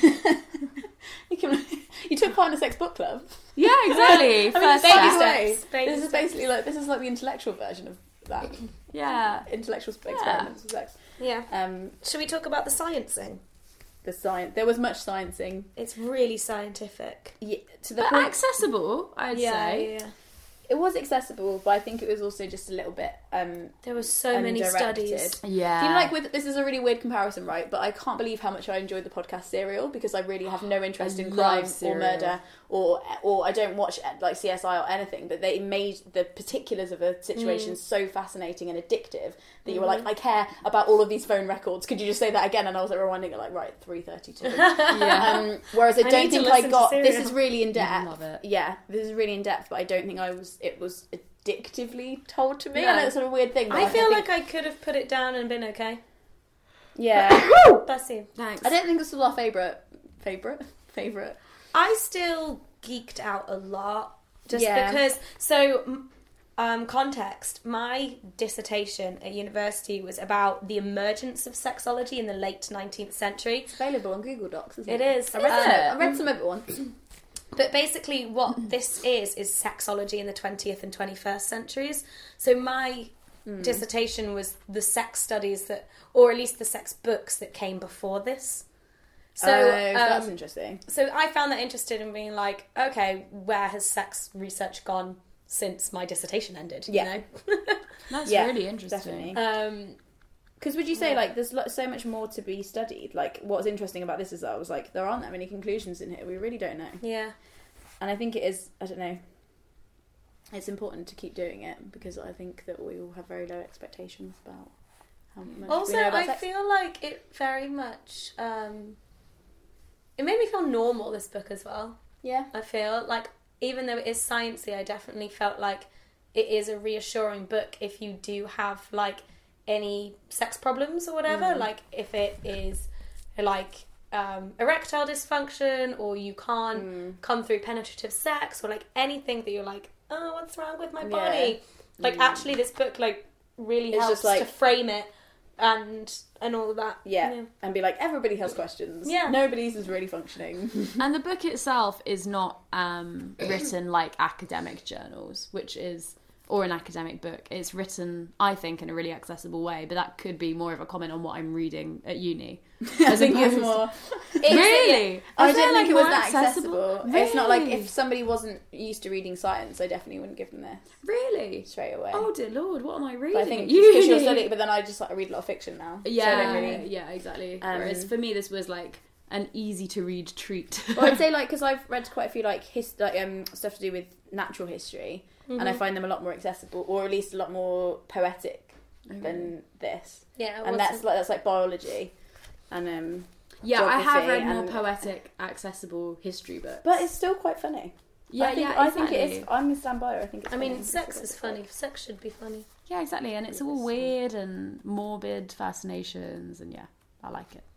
[SPEAKER 6] You can. You took part in a sex book club.
[SPEAKER 4] Yeah, exactly.
[SPEAKER 6] I mean,
[SPEAKER 4] First
[SPEAKER 6] baby
[SPEAKER 4] step.
[SPEAKER 6] steps.
[SPEAKER 5] Baby
[SPEAKER 6] This is
[SPEAKER 5] steps.
[SPEAKER 6] basically like this is like the intellectual version of that.
[SPEAKER 4] Yeah.
[SPEAKER 6] Intellectual experiments with sex.
[SPEAKER 5] Yeah.
[SPEAKER 6] Um,
[SPEAKER 5] Should we talk about the sciencing?
[SPEAKER 6] the science. There was much sciencing.
[SPEAKER 5] It's really scientific.
[SPEAKER 6] Yeah, to the
[SPEAKER 4] But
[SPEAKER 6] point.
[SPEAKER 4] accessible, I'd
[SPEAKER 5] Yeah,
[SPEAKER 4] say.
[SPEAKER 5] yeah.
[SPEAKER 6] It was accessible, but I think it was also just a little bit um,
[SPEAKER 5] There were so many
[SPEAKER 6] undirected.
[SPEAKER 5] studies.
[SPEAKER 4] Yeah.
[SPEAKER 6] You know, like with this is a really weird comparison, right? But I can't believe how much I enjoyed the podcast Serial because I really have no interest
[SPEAKER 4] I
[SPEAKER 6] in
[SPEAKER 4] love
[SPEAKER 6] crime or
[SPEAKER 4] Serial.
[SPEAKER 6] murder, or or I don't watch like C S I or anything. But they made the particulars of a situation so fascinating and addictive that you were like, I care about all of these phone records. Could you just say that again? And I was like rewinding it, like right, three thirty-two.
[SPEAKER 4] Yeah.
[SPEAKER 6] Um, whereas I
[SPEAKER 5] I
[SPEAKER 6] don't
[SPEAKER 5] need to
[SPEAKER 6] think I
[SPEAKER 5] listen to
[SPEAKER 6] got this
[SPEAKER 5] Serial.
[SPEAKER 6] is really in depth.
[SPEAKER 4] love it.
[SPEAKER 6] Yeah, this is really in depth, but I don't think I was. It was addictively told to me.
[SPEAKER 4] No.
[SPEAKER 6] I know it's sort of a weird thing. But
[SPEAKER 5] I feel
[SPEAKER 6] think-
[SPEAKER 5] like I could have put it down and been okay.
[SPEAKER 6] yeah.
[SPEAKER 5] Bless you.
[SPEAKER 4] Thanks.
[SPEAKER 6] I don't think this was our favourite. Favourite? Favourite?
[SPEAKER 5] I still geeked out a lot just
[SPEAKER 6] Yeah.
[SPEAKER 5] because. So, m- um, context. My dissertation at university was about the emergence of sexology in the late nineteenth century.
[SPEAKER 6] It's available on Google Docs, isn't it?
[SPEAKER 5] It is.
[SPEAKER 6] I read,
[SPEAKER 5] Um,
[SPEAKER 6] some, I read some of it once.
[SPEAKER 5] But basically, what this is is sexology in the twentieth and twenty-first centuries. So my dissertation was the sex studies that, or at least the sex books that came before this. So,
[SPEAKER 6] oh, that's
[SPEAKER 5] um,
[SPEAKER 6] interesting.
[SPEAKER 5] so I found that interested in being like, okay, where has sex research gone since my dissertation ended?
[SPEAKER 6] Yeah.
[SPEAKER 5] You
[SPEAKER 4] That's
[SPEAKER 6] Yeah,
[SPEAKER 4] really interesting.
[SPEAKER 6] definitely.
[SPEAKER 5] know? Um,
[SPEAKER 6] Because would you say, like, there's lo- so much more to be studied? Like, what's interesting about this is that I was like, there aren't that many conclusions in here. We really don't know.
[SPEAKER 5] yeah.
[SPEAKER 6] And I think it is, I don't know, it's important to keep doing it because I think that we all have very low expectations about how much
[SPEAKER 5] Also,
[SPEAKER 6] we know about
[SPEAKER 5] I
[SPEAKER 6] sex.
[SPEAKER 5] feel like it very much. Um, it made me feel normal. This book as well.
[SPEAKER 6] Yeah.
[SPEAKER 5] I feel like even though it is sciencey, I definitely felt like it is a reassuring book if you do have like any sex problems or whatever.
[SPEAKER 6] Mm.
[SPEAKER 5] Like if it is like um, erectile dysfunction or you can't
[SPEAKER 6] Mm.
[SPEAKER 5] come through penetrative sex or like anything that you're like, oh, what's wrong with my
[SPEAKER 6] Yeah.
[SPEAKER 5] body? Like actually, this book like really
[SPEAKER 6] It's
[SPEAKER 5] helps
[SPEAKER 6] just, like-
[SPEAKER 5] to frame it and and all of that.
[SPEAKER 6] Yeah.
[SPEAKER 5] yeah.
[SPEAKER 6] And be like, everybody has questions.
[SPEAKER 5] Yeah.
[SPEAKER 6] Nobody's is really functioning.
[SPEAKER 4] And the book itself is not um, written like academic journals, which is, or an academic book. It's written, I think, in a really accessible way, but that could be more of a comment on what I'm reading at uni.
[SPEAKER 6] I think it's more...
[SPEAKER 4] Really?
[SPEAKER 6] I,
[SPEAKER 4] I feel
[SPEAKER 6] don't
[SPEAKER 4] like
[SPEAKER 6] think it was
[SPEAKER 4] more
[SPEAKER 6] that accessible.
[SPEAKER 4] accessible.
[SPEAKER 6] It's not like
[SPEAKER 4] Really?
[SPEAKER 6] if somebody wasn't used to reading science, I definitely wouldn't give them this
[SPEAKER 4] Really?
[SPEAKER 6] straight away.
[SPEAKER 4] Oh dear Lord, what am I reading?
[SPEAKER 6] But I think
[SPEAKER 4] at
[SPEAKER 6] because you're
[SPEAKER 4] uni?
[SPEAKER 6] studying, but then I just like read a lot of fiction now.
[SPEAKER 4] Yeah,
[SPEAKER 6] so I don't really...
[SPEAKER 4] yeah, exactly.
[SPEAKER 6] Um,
[SPEAKER 4] Whereas for me, this was like an easy to read treat.
[SPEAKER 6] Well, I'd say like because I've read quite a few like his like um stuff to do with natural history, mm-hmm. and I find them a lot more accessible, or at least a lot more poetic okay. than this.
[SPEAKER 5] Yeah,
[SPEAKER 6] and that's like that's like biology, and um
[SPEAKER 4] yeah, I have read more
[SPEAKER 6] and...
[SPEAKER 4] poetic, accessible history books,
[SPEAKER 6] but it's still quite funny.
[SPEAKER 4] Yeah,
[SPEAKER 6] I think,
[SPEAKER 4] yeah,
[SPEAKER 6] I
[SPEAKER 4] exactly.
[SPEAKER 6] think it is. I'm a stand by her. I think it's.
[SPEAKER 5] I
[SPEAKER 6] funny.
[SPEAKER 5] mean, sex is funny. Sex should be funny.
[SPEAKER 4] Yeah, exactly, and it's all weird and morbid fascinations, and yeah, I like it.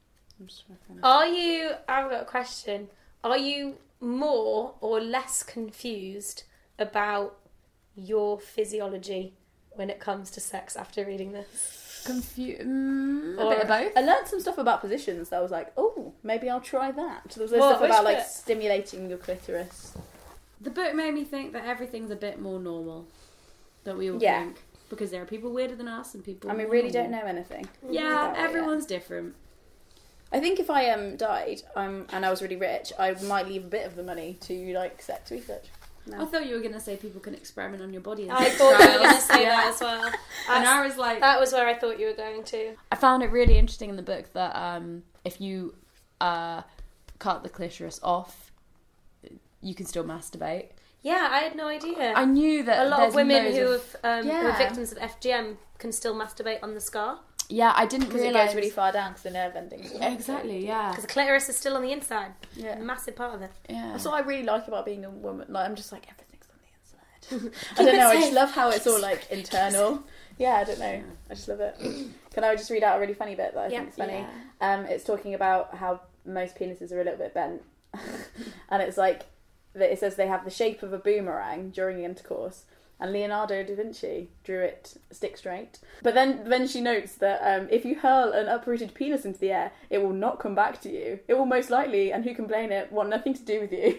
[SPEAKER 5] Are you, I've got a question, are you more or less confused about your physiology when it comes to sex after reading this?
[SPEAKER 4] Confused? Mm, a
[SPEAKER 5] Or-
[SPEAKER 4] bit of both.
[SPEAKER 6] I learned some stuff about positions that I was like, oh, maybe I'll try that. So there was
[SPEAKER 5] What,
[SPEAKER 6] stuff
[SPEAKER 5] which
[SPEAKER 6] about like
[SPEAKER 5] bit?
[SPEAKER 6] stimulating your clitoris.
[SPEAKER 4] The book made me think that everything's a bit more normal than we all
[SPEAKER 6] Yeah.
[SPEAKER 4] think. Because there are people weirder than us and people
[SPEAKER 6] And we
[SPEAKER 4] more
[SPEAKER 6] really
[SPEAKER 4] normal.
[SPEAKER 6] don't know anything.
[SPEAKER 4] Yeah,
[SPEAKER 6] about it
[SPEAKER 4] everyone's
[SPEAKER 6] yet.
[SPEAKER 4] different.
[SPEAKER 6] I think if I um died um, and I was really rich, I might leave a bit of the money to like sex research. No.
[SPEAKER 4] I thought you were going to say people can experiment on your body. and
[SPEAKER 5] I
[SPEAKER 4] sex
[SPEAKER 5] thought you were
[SPEAKER 4] trials.
[SPEAKER 5] going to say
[SPEAKER 4] Yeah.
[SPEAKER 5] that as well.
[SPEAKER 4] And I was like...
[SPEAKER 5] That was where I thought you were going to.
[SPEAKER 4] I found it really interesting in the book that um, if you uh, cut the clitoris off, you can still masturbate.
[SPEAKER 5] Yeah, I had no idea.
[SPEAKER 4] I knew that
[SPEAKER 5] a lot
[SPEAKER 4] there's
[SPEAKER 5] of women
[SPEAKER 4] loads
[SPEAKER 5] who,
[SPEAKER 4] of-
[SPEAKER 5] have, um, who
[SPEAKER 4] Yeah.
[SPEAKER 5] are victims of F G M can still masturbate on the scar.
[SPEAKER 4] Yeah, I didn't
[SPEAKER 6] Because it
[SPEAKER 4] realise...
[SPEAKER 6] goes really far down because the nerve endings.
[SPEAKER 4] Exactly, yeah.
[SPEAKER 5] Because the clitoris is still on the inside.
[SPEAKER 6] Yeah.
[SPEAKER 5] A massive part of it.
[SPEAKER 4] yeah.
[SPEAKER 6] That's what I really like about being a woman. Like I'm just like everything's on the inside. I don't know. I just love how it's all like internal. Yeah, I don't know. I just love it. Can I just read out a really funny bit that I
[SPEAKER 5] Yeah.
[SPEAKER 6] think is funny? Um, it's talking about how most penises are a little bit bent, and it's like that. It says they have the shape of a boomerang during intercourse. And Leonardo da Vinci drew it stick straight. But then, then she notes that um, if you hurl an uprooted penis into the air, it will not come back to you. It will most likely, and who can blame it, want nothing to do with you.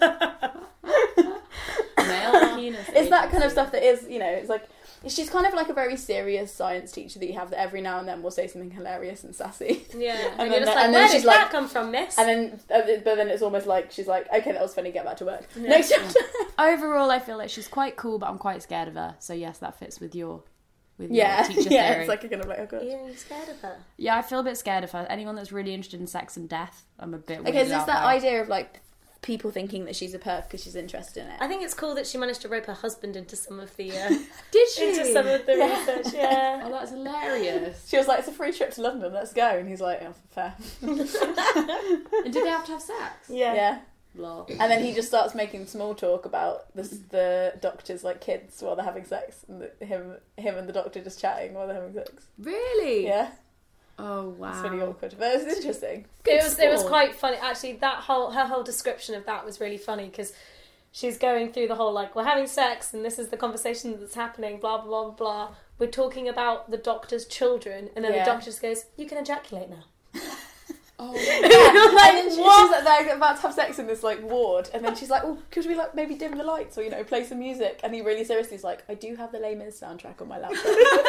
[SPEAKER 4] Male penis.
[SPEAKER 6] It's that kind of stuff that is, you know, it's like, she's kind of like a very serious science teacher that you have that every now and then will say something hilarious and sassy.
[SPEAKER 5] Yeah. And,
[SPEAKER 6] And
[SPEAKER 5] you're
[SPEAKER 6] then-
[SPEAKER 5] just like,
[SPEAKER 6] and then
[SPEAKER 5] where
[SPEAKER 6] she's
[SPEAKER 5] did
[SPEAKER 6] like-
[SPEAKER 5] that come from, miss?
[SPEAKER 6] And then, uh, but then it's almost like, she's like, okay, that was funny, get back to work. Next chapter.
[SPEAKER 4] Overall, I feel like she's quite cool, but I'm quite scared of her. So yes, that fits with your, with
[SPEAKER 6] Yeah,
[SPEAKER 4] your teacher
[SPEAKER 6] yeah,
[SPEAKER 4] theory.
[SPEAKER 6] it's like a kind of like, oh god.
[SPEAKER 5] Yeah, you're scared of her.
[SPEAKER 4] Yeah, I feel a bit scared of her. Anyone that's really interested in sex and death, I'm a bit.
[SPEAKER 6] Okay,
[SPEAKER 4] weirded
[SPEAKER 6] so
[SPEAKER 4] out
[SPEAKER 6] it's that
[SPEAKER 4] by.
[SPEAKER 6] idea of like people thinking that she's a perv because she's interested in it.
[SPEAKER 5] I think it's cool that she managed to rope her husband into some of the uh,
[SPEAKER 4] Did she?
[SPEAKER 5] into some of the research. Yeah.
[SPEAKER 4] Oh, that's hilarious.
[SPEAKER 6] She was like, it's a free trip to London, let's go. And he's like, oh, fair.
[SPEAKER 4] And did they have to have sex?
[SPEAKER 5] Yeah.
[SPEAKER 6] Yeah.
[SPEAKER 4] Blah.
[SPEAKER 6] And then he just starts making small talk about the, the doctors like kids while they're having sex, and the, him him and the doctor just chatting while they're having sex.
[SPEAKER 4] Really?
[SPEAKER 6] Yeah,
[SPEAKER 4] Oh wow.
[SPEAKER 6] it's really awkward, but it's interesting.
[SPEAKER 5] It was it was
[SPEAKER 4] sport.
[SPEAKER 5] quite funny actually. That whole her whole description of that was really funny because she's going through the whole like we're having sex and this is the conversation that's happening. Blah blah blah blah. We're talking about the doctor's children, and then
[SPEAKER 6] Yeah.
[SPEAKER 5] the doctor just goes, "You can ejaculate now."
[SPEAKER 4] Oh.
[SPEAKER 6] Yeah. And then she, she's like, they're about to have sex in this like ward, and then she's like, "Oh, could we like maybe dim the lights or you know play some music?" And he really seriously is like, "I do have the Les Mis soundtrack on my laptop."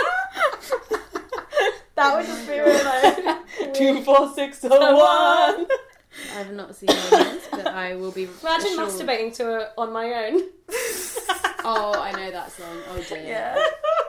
[SPEAKER 5] That would just be really like
[SPEAKER 6] Two, four, six, oh, one.
[SPEAKER 4] I've not seen this, but I will be.
[SPEAKER 5] imagine
[SPEAKER 4] assured.
[SPEAKER 5] masturbating to it on my own.
[SPEAKER 4] Oh, I know that song. Oh dear.
[SPEAKER 6] Yeah.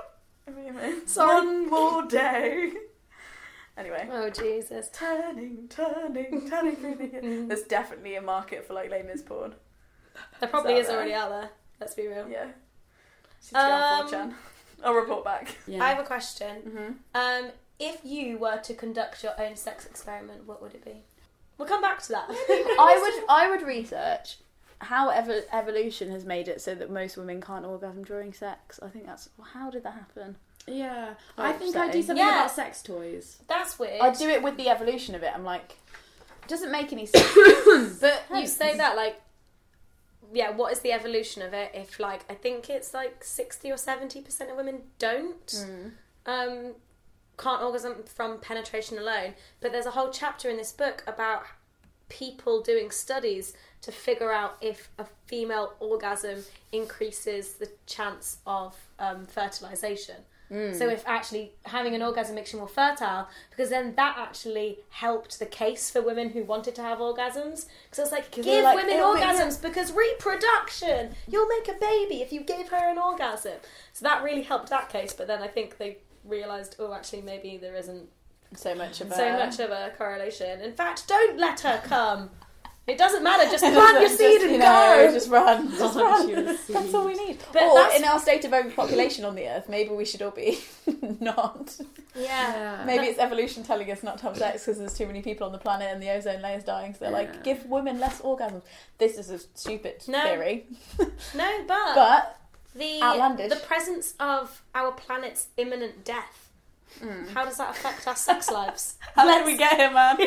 [SPEAKER 6] One more day. Anyway.
[SPEAKER 5] Oh Jesus!
[SPEAKER 6] Turning, turning, turning through the year. There's definitely a market for like Les Mis porn.
[SPEAKER 5] There probably
[SPEAKER 6] Is
[SPEAKER 5] is
[SPEAKER 6] that
[SPEAKER 5] already
[SPEAKER 6] there?
[SPEAKER 5] out there. Let's be real.
[SPEAKER 6] Yeah. She's um,
[SPEAKER 5] Um,
[SPEAKER 6] four chan. I'll report back.
[SPEAKER 4] Yeah.
[SPEAKER 5] I have a question.
[SPEAKER 6] Mm-hmm.
[SPEAKER 5] Um, if you were to conduct your own sex experiment, what would it be? We'll come back to that.
[SPEAKER 6] I would I would research how ev- evolution has made it so that most women can't orgasm during sex. I think that's well, how did that happen?
[SPEAKER 4] Yeah.
[SPEAKER 6] Quite
[SPEAKER 4] I think I do
[SPEAKER 6] upsetting.
[SPEAKER 4] something
[SPEAKER 5] Yeah.
[SPEAKER 4] about sex toys.
[SPEAKER 5] That's weird.
[SPEAKER 6] I do it with the evolution of it. I'm like, it doesn't make any sense.
[SPEAKER 5] But you say that like, yeah. What is the evolution of it? If like, I think it's like sixty or seventy percent of women don't
[SPEAKER 6] Mm.
[SPEAKER 5] um, can't orgasm from penetration alone. But there's a whole chapter in this book about people doing studies to figure out if a female orgasm increases the chance of um, fertilization. Mm. So if actually having an orgasm makes you more fertile, because then that actually helped the case for women who wanted to have orgasms. Because it was like, give like, women orgasms because reproduction, you'll make a baby if you give her an orgasm. So that really helped that case. But then I think they realised, oh, actually maybe there isn't
[SPEAKER 6] so much of a...
[SPEAKER 5] so much of a correlation. In fact, don't let her come. It doesn't matter, just plant your seed just, and you know,
[SPEAKER 6] go. Just run. Just run. That's all we need. But or in our state of overpopulation on the earth, maybe we should all be not.
[SPEAKER 5] Yeah. yeah.
[SPEAKER 6] Maybe it's evolution telling us not to have sex because there's too many people on the planet and the ozone layer's dying. So they're yeah. like, give women less orgasms. This is a stupid
[SPEAKER 5] no.
[SPEAKER 6] theory.
[SPEAKER 5] No, but,
[SPEAKER 6] but
[SPEAKER 5] the
[SPEAKER 6] outlandish.
[SPEAKER 5] the presence of our planet's imminent death. Mm. How does that affect our sex lives?
[SPEAKER 6] How did we get here, man?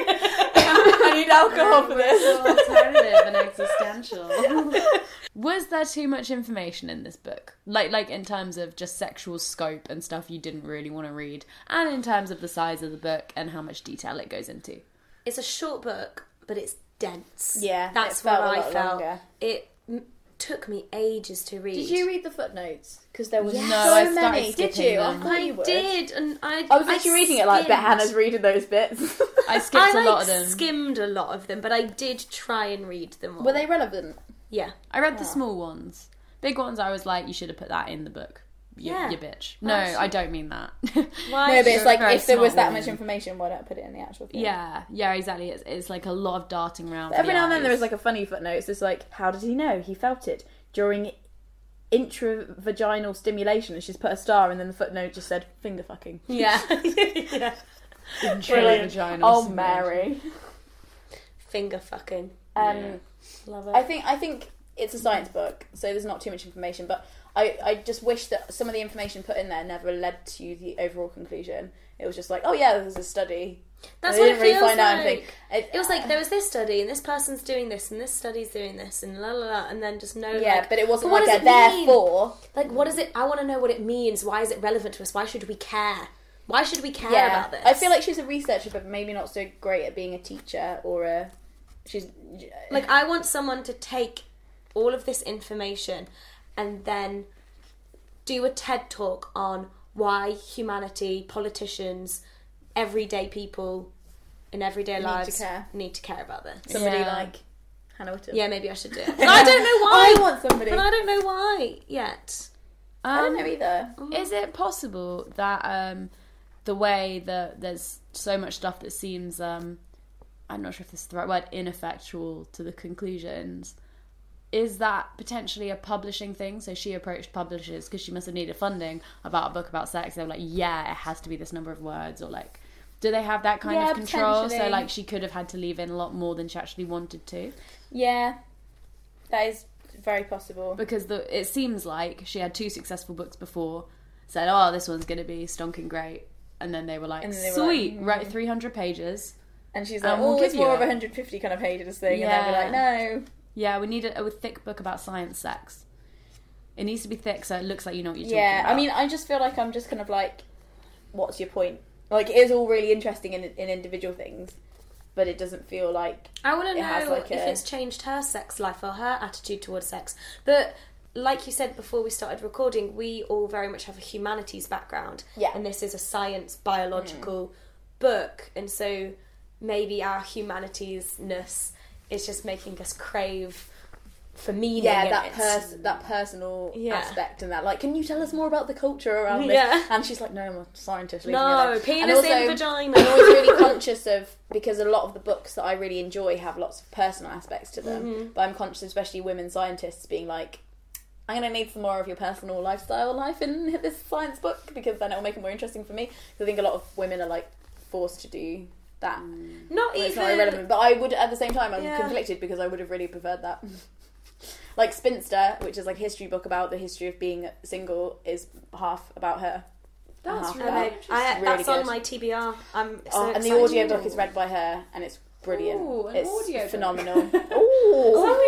[SPEAKER 6] I need alcohol for this.
[SPEAKER 4] Alternative and existential. Was there too much information in this book? Like, like in terms of just sexual scope and stuff you didn't really want to read, and in terms of the size of the book and how much detail it goes into?
[SPEAKER 5] It's a short book, but it's dense.
[SPEAKER 6] Yeah,
[SPEAKER 5] that's what I felt. Longer. It took me ages to read.
[SPEAKER 6] Did you read the footnotes? Because there was
[SPEAKER 5] yes.
[SPEAKER 6] no,
[SPEAKER 5] so
[SPEAKER 6] I many. Did you?
[SPEAKER 5] Them. I, I you did, and I.
[SPEAKER 6] I was actually I reading it like, but Hannah's reading those bits.
[SPEAKER 4] I skipped
[SPEAKER 5] I,
[SPEAKER 4] a
[SPEAKER 5] like,
[SPEAKER 4] lot of them.
[SPEAKER 5] Skimmed a lot of them, but I did try and read them all.
[SPEAKER 6] Were they relevant?
[SPEAKER 5] Yeah,
[SPEAKER 4] I read the small ones. Big ones, I was like, you should have put that in the book. You, yeah, you bitch. No, Actually. I don't mean that.
[SPEAKER 6] Why? No, but it's like if there was that woman. much information, why don't I put it in the actual thing?
[SPEAKER 4] Yeah, yeah, exactly. It's it's like a lot of darting around.
[SPEAKER 6] But every
[SPEAKER 4] the
[SPEAKER 6] now
[SPEAKER 4] eyes.
[SPEAKER 6] and then there is like a funny footnote. It's just like, how did he know? He felt it during intravaginal stimulation, and she's put a star, and then the footnote just said finger fucking.
[SPEAKER 5] Yeah, yeah.
[SPEAKER 6] Intravaginal. Oh, Mary.
[SPEAKER 5] Finger fucking.
[SPEAKER 6] Um,
[SPEAKER 5] yeah. Love it.
[SPEAKER 6] I think I think it's a science book, so there's not too much information, but I, I just wish that some of the information put in there never led to the overall conclusion. It was just like, oh yeah, there's a study.
[SPEAKER 5] That's what it
[SPEAKER 6] really
[SPEAKER 5] feels
[SPEAKER 6] find
[SPEAKER 5] like.
[SPEAKER 6] Out anything. It,
[SPEAKER 5] it was like there was this study, and this person's doing this, and this study's doing this, and la la la, and then just no.
[SPEAKER 6] Yeah,
[SPEAKER 5] like,
[SPEAKER 6] but it wasn't
[SPEAKER 5] but
[SPEAKER 6] like a therefore.
[SPEAKER 5] Like, what is it? I want to know what it means. Why is it relevant to us? Why should we care? Why should we care
[SPEAKER 6] yeah.
[SPEAKER 5] about this?
[SPEAKER 6] I feel like she's a researcher, but maybe not so great at being a teacher or a. She's
[SPEAKER 5] like, I want someone to take all of this information and then do a TED talk on why humanity, politicians, everyday people in everyday
[SPEAKER 6] need
[SPEAKER 5] lives
[SPEAKER 6] to care.
[SPEAKER 5] need to care about this.
[SPEAKER 6] Somebody
[SPEAKER 5] yeah.
[SPEAKER 6] like Hannah Whitton.
[SPEAKER 5] Yeah, maybe I should do it. But I don't know why.
[SPEAKER 6] I want somebody.
[SPEAKER 5] But I don't know why yet.
[SPEAKER 6] Um, I don't know either.
[SPEAKER 4] Is it possible that um, the way that there's so much stuff that seems, um, I'm not sure if this is the right word, ineffectual to the conclusions, is that potentially a publishing thing? So she approached publishers because she must have needed funding about a book about sex. They were like, yeah, it has to be this number of words, or like, do they have that kind
[SPEAKER 6] yeah,
[SPEAKER 4] of control? So like she could have had to leave in a lot more than she actually wanted to.
[SPEAKER 6] Yeah, that is very possible.
[SPEAKER 4] Because the it seems like she had two successful books before, said, oh, this one's going to be stonking great. And then they were like, they were sweet, like, mm. write three hundred pages.
[SPEAKER 6] And she's like, oh, we'll it's more of a one hundred fifty kind of pages thing. Yeah. And then we're like, no.
[SPEAKER 4] Yeah, we need a, a thick book about science sex. It needs to be thick so it looks like you know what you're
[SPEAKER 6] yeah,
[SPEAKER 4] talking about.
[SPEAKER 6] I mean, I just feel like I'm just kind of like, what's your point? Like, it is all really interesting in, in individual things, but it doesn't feel like
[SPEAKER 5] I want to know
[SPEAKER 6] like
[SPEAKER 5] if
[SPEAKER 6] a...
[SPEAKER 5] it's changed her sex life or her attitude towards sex. But like you said before we started recording, we all very much have a humanities background.
[SPEAKER 6] Yeah.
[SPEAKER 5] And this is a science, biological mm. book. And so maybe our humanities-ness is just making us crave for meaning.
[SPEAKER 6] Yeah,
[SPEAKER 5] in
[SPEAKER 6] that
[SPEAKER 5] it.
[SPEAKER 6] pers- that personal
[SPEAKER 5] yeah.
[SPEAKER 6] aspect and that, like, can you tell us more about the culture around this?
[SPEAKER 5] Yeah.
[SPEAKER 6] And she's like, no, I'm a scientist.
[SPEAKER 5] No, penis
[SPEAKER 6] also,
[SPEAKER 5] in vagina.
[SPEAKER 6] I'm always really conscious of, because a lot of the books that I really enjoy have lots of personal aspects to them, mm-hmm. but I'm conscious, especially women scientists, being like, I'm going to need some more of your personal lifestyle life in this science book, because then it will make it more interesting for me. I think a lot of women are, like, forced to do that.
[SPEAKER 5] Not
[SPEAKER 6] well,
[SPEAKER 5] even...
[SPEAKER 6] It's not irrelevant, but I would, at the same time, I'm
[SPEAKER 5] yeah.
[SPEAKER 6] conflicted, because I would have really preferred that. Like Spinster, which is like a history book about the history of being single, is half about her.
[SPEAKER 5] That's
[SPEAKER 6] half
[SPEAKER 5] really,
[SPEAKER 6] about,
[SPEAKER 5] I,
[SPEAKER 6] really
[SPEAKER 5] that's
[SPEAKER 6] good.
[SPEAKER 5] on my T B R. I'm so
[SPEAKER 6] oh, and the audio book is read by her, and it's brilliant.
[SPEAKER 4] Ooh, an
[SPEAKER 6] it's
[SPEAKER 4] audio
[SPEAKER 6] phenomenal.
[SPEAKER 4] Ooh, something I don't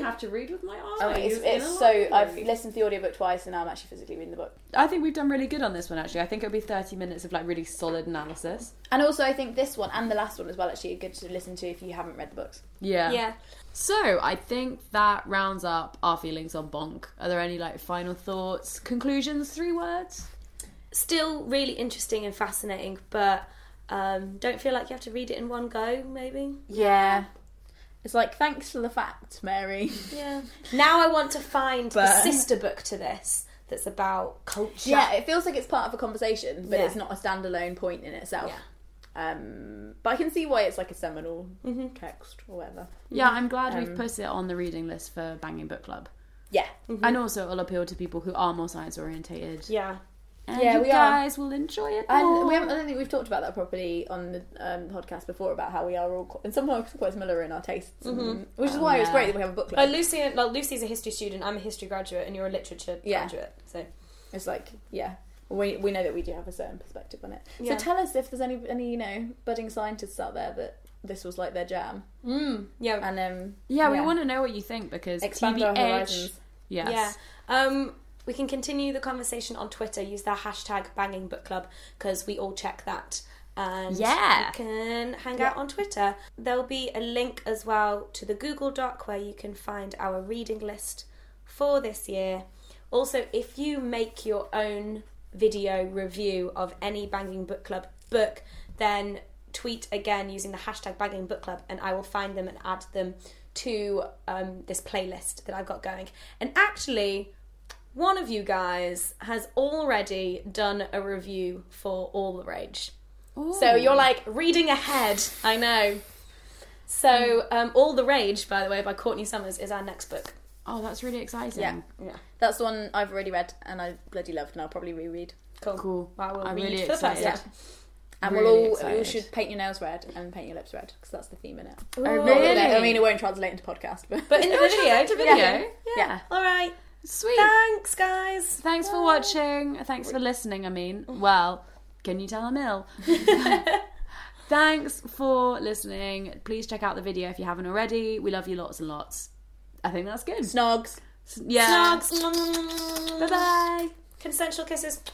[SPEAKER 4] have to read with my eyes.
[SPEAKER 6] Oh, it's
[SPEAKER 4] in
[SPEAKER 6] it's
[SPEAKER 4] a
[SPEAKER 6] so. I've
[SPEAKER 4] library.
[SPEAKER 6] listened to the audiobook twice, and now I'm actually physically reading the book.
[SPEAKER 4] I think we've done really good on this one, actually. I think it'll be thirty minutes of like really solid analysis.
[SPEAKER 6] And also, I think this one and the last one as well, actually, are good to listen to if you haven't read the books.
[SPEAKER 4] Yeah.
[SPEAKER 5] Yeah.
[SPEAKER 4] So I think that rounds up our feelings on Bonk. Are there any like final thoughts, conclusions, three words?
[SPEAKER 5] Still really interesting and fascinating, but um, don't feel like you have to read it in one go, maybe.
[SPEAKER 6] Yeah. It's like, thanks for the facts, Mary.
[SPEAKER 5] Yeah. Now I want to find
[SPEAKER 6] But-
[SPEAKER 5] a sister book to this that's about culture.
[SPEAKER 6] Yeah, it feels like it's part of a conversation, but
[SPEAKER 5] Yeah.
[SPEAKER 6] it's not a standalone point in itself.
[SPEAKER 5] Yeah.
[SPEAKER 6] Um, but I can see why it's like a seminal text or whatever.
[SPEAKER 4] Yeah, I'm glad we've
[SPEAKER 6] Um,
[SPEAKER 4] put it on the reading list for Banging Book Club.
[SPEAKER 6] Yeah.
[SPEAKER 4] And also it'll appeal to people who are more science orientated.
[SPEAKER 5] Yeah.
[SPEAKER 4] And
[SPEAKER 6] Yeah,
[SPEAKER 4] you
[SPEAKER 6] we are.
[SPEAKER 4] guys will enjoy it
[SPEAKER 6] And
[SPEAKER 4] more.
[SPEAKER 6] we haven't, I don't think we've talked about that properly on the um, podcast before about how we are all, quite, and sometimes quite similar in our tastes, and, which is why it's
[SPEAKER 4] yeah.
[SPEAKER 6] great that we have a book
[SPEAKER 5] Uh,
[SPEAKER 6] club.
[SPEAKER 5] Lucy, like, Lucy's a history student, I'm a history graduate, and you're a literature
[SPEAKER 6] Yeah.
[SPEAKER 5] graduate. So
[SPEAKER 6] It's like, yeah, we we know that we do have a certain perspective on it.
[SPEAKER 5] Yeah.
[SPEAKER 6] So tell us if there's any any you know budding scientists out there that this was like their jam,
[SPEAKER 5] mm, yeah,
[SPEAKER 6] and um
[SPEAKER 4] yeah, we want to know what you think because
[SPEAKER 6] expand
[SPEAKER 4] T B H,
[SPEAKER 6] our horizons.
[SPEAKER 4] Yes.
[SPEAKER 5] yeah. Um, we can continue the conversation on Twitter. Use the hashtag Banging Book Club because we all check that. And
[SPEAKER 4] Yeah.
[SPEAKER 5] you can hang out on Twitter. There'll be a link as well to the Google Doc where you can find our reading list for this year. Also, if you make your own video review of any Banging Book Club book, then tweet again using the hashtag Banging Book Club and I will find them and add them to um, this playlist that I've got going. And actually, one of you guys has already done a review for All the Rage. So you're like reading ahead, I know. So um, All the Rage, by the way, by Courtney Summers is our next book.
[SPEAKER 4] Oh, that's really exciting.
[SPEAKER 6] Yeah.
[SPEAKER 5] Yeah.
[SPEAKER 6] That's the one I've already read and I bloody loved, and I'll probably reread.
[SPEAKER 5] Cool.
[SPEAKER 4] Cool.
[SPEAKER 5] Well, we'll
[SPEAKER 4] I'm
[SPEAKER 5] read
[SPEAKER 4] really
[SPEAKER 5] for the first
[SPEAKER 4] excited.
[SPEAKER 5] time.
[SPEAKER 6] And
[SPEAKER 4] Really
[SPEAKER 6] we'll all
[SPEAKER 4] excited.
[SPEAKER 6] we should paint your nails red and paint your lips red because that's the theme in it.
[SPEAKER 5] Ooh.
[SPEAKER 6] Not that
[SPEAKER 4] really?
[SPEAKER 6] they- I mean, it won't translate into podcast, but
[SPEAKER 5] But in the video,
[SPEAKER 4] To video.
[SPEAKER 6] Yeah.
[SPEAKER 4] Yeah.
[SPEAKER 5] all right.
[SPEAKER 4] Sweet.
[SPEAKER 5] Thanks, guys.
[SPEAKER 4] Thanks for watching. Thanks for listening, I mean. Well, can you tell Emil? Thanks for listening. Please check out the video if you haven't already. We love you lots and lots. I think that's good.
[SPEAKER 6] snogs.
[SPEAKER 4] Yeah.
[SPEAKER 5] Snogs.
[SPEAKER 4] Bye-bye.
[SPEAKER 5] Consensual kisses.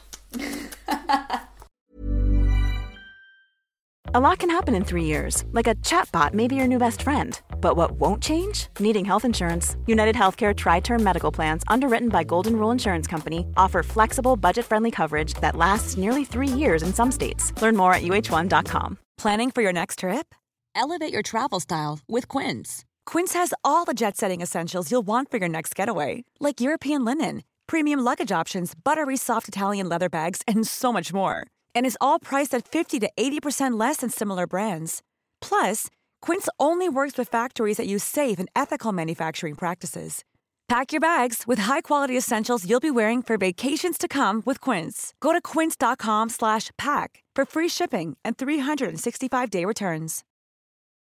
[SPEAKER 9] A lot can happen in three years, like a chatbot may be your new best friend. But what won't change? Needing health insurance. United Healthcare Tri-Term Medical Plans, underwritten by Golden Rule Insurance Company, offer flexible, budget-friendly coverage that lasts nearly three years in some states. Learn more at U H one dot com.
[SPEAKER 10] Planning for your next trip? Elevate your travel style with Quince. Quince has all the jet-setting essentials you'll want for your next getaway, like European linen, premium luggage options, buttery soft Italian leather bags, and so much more. And is all priced at fifty to eighty percent less than similar brands. Plus, Quince only works with factories that use safe and ethical manufacturing practices. Pack your bags with high-quality essentials you'll be wearing for vacations to come with Quince. Go to quince dot com slash pack for free shipping and three sixty-five day returns.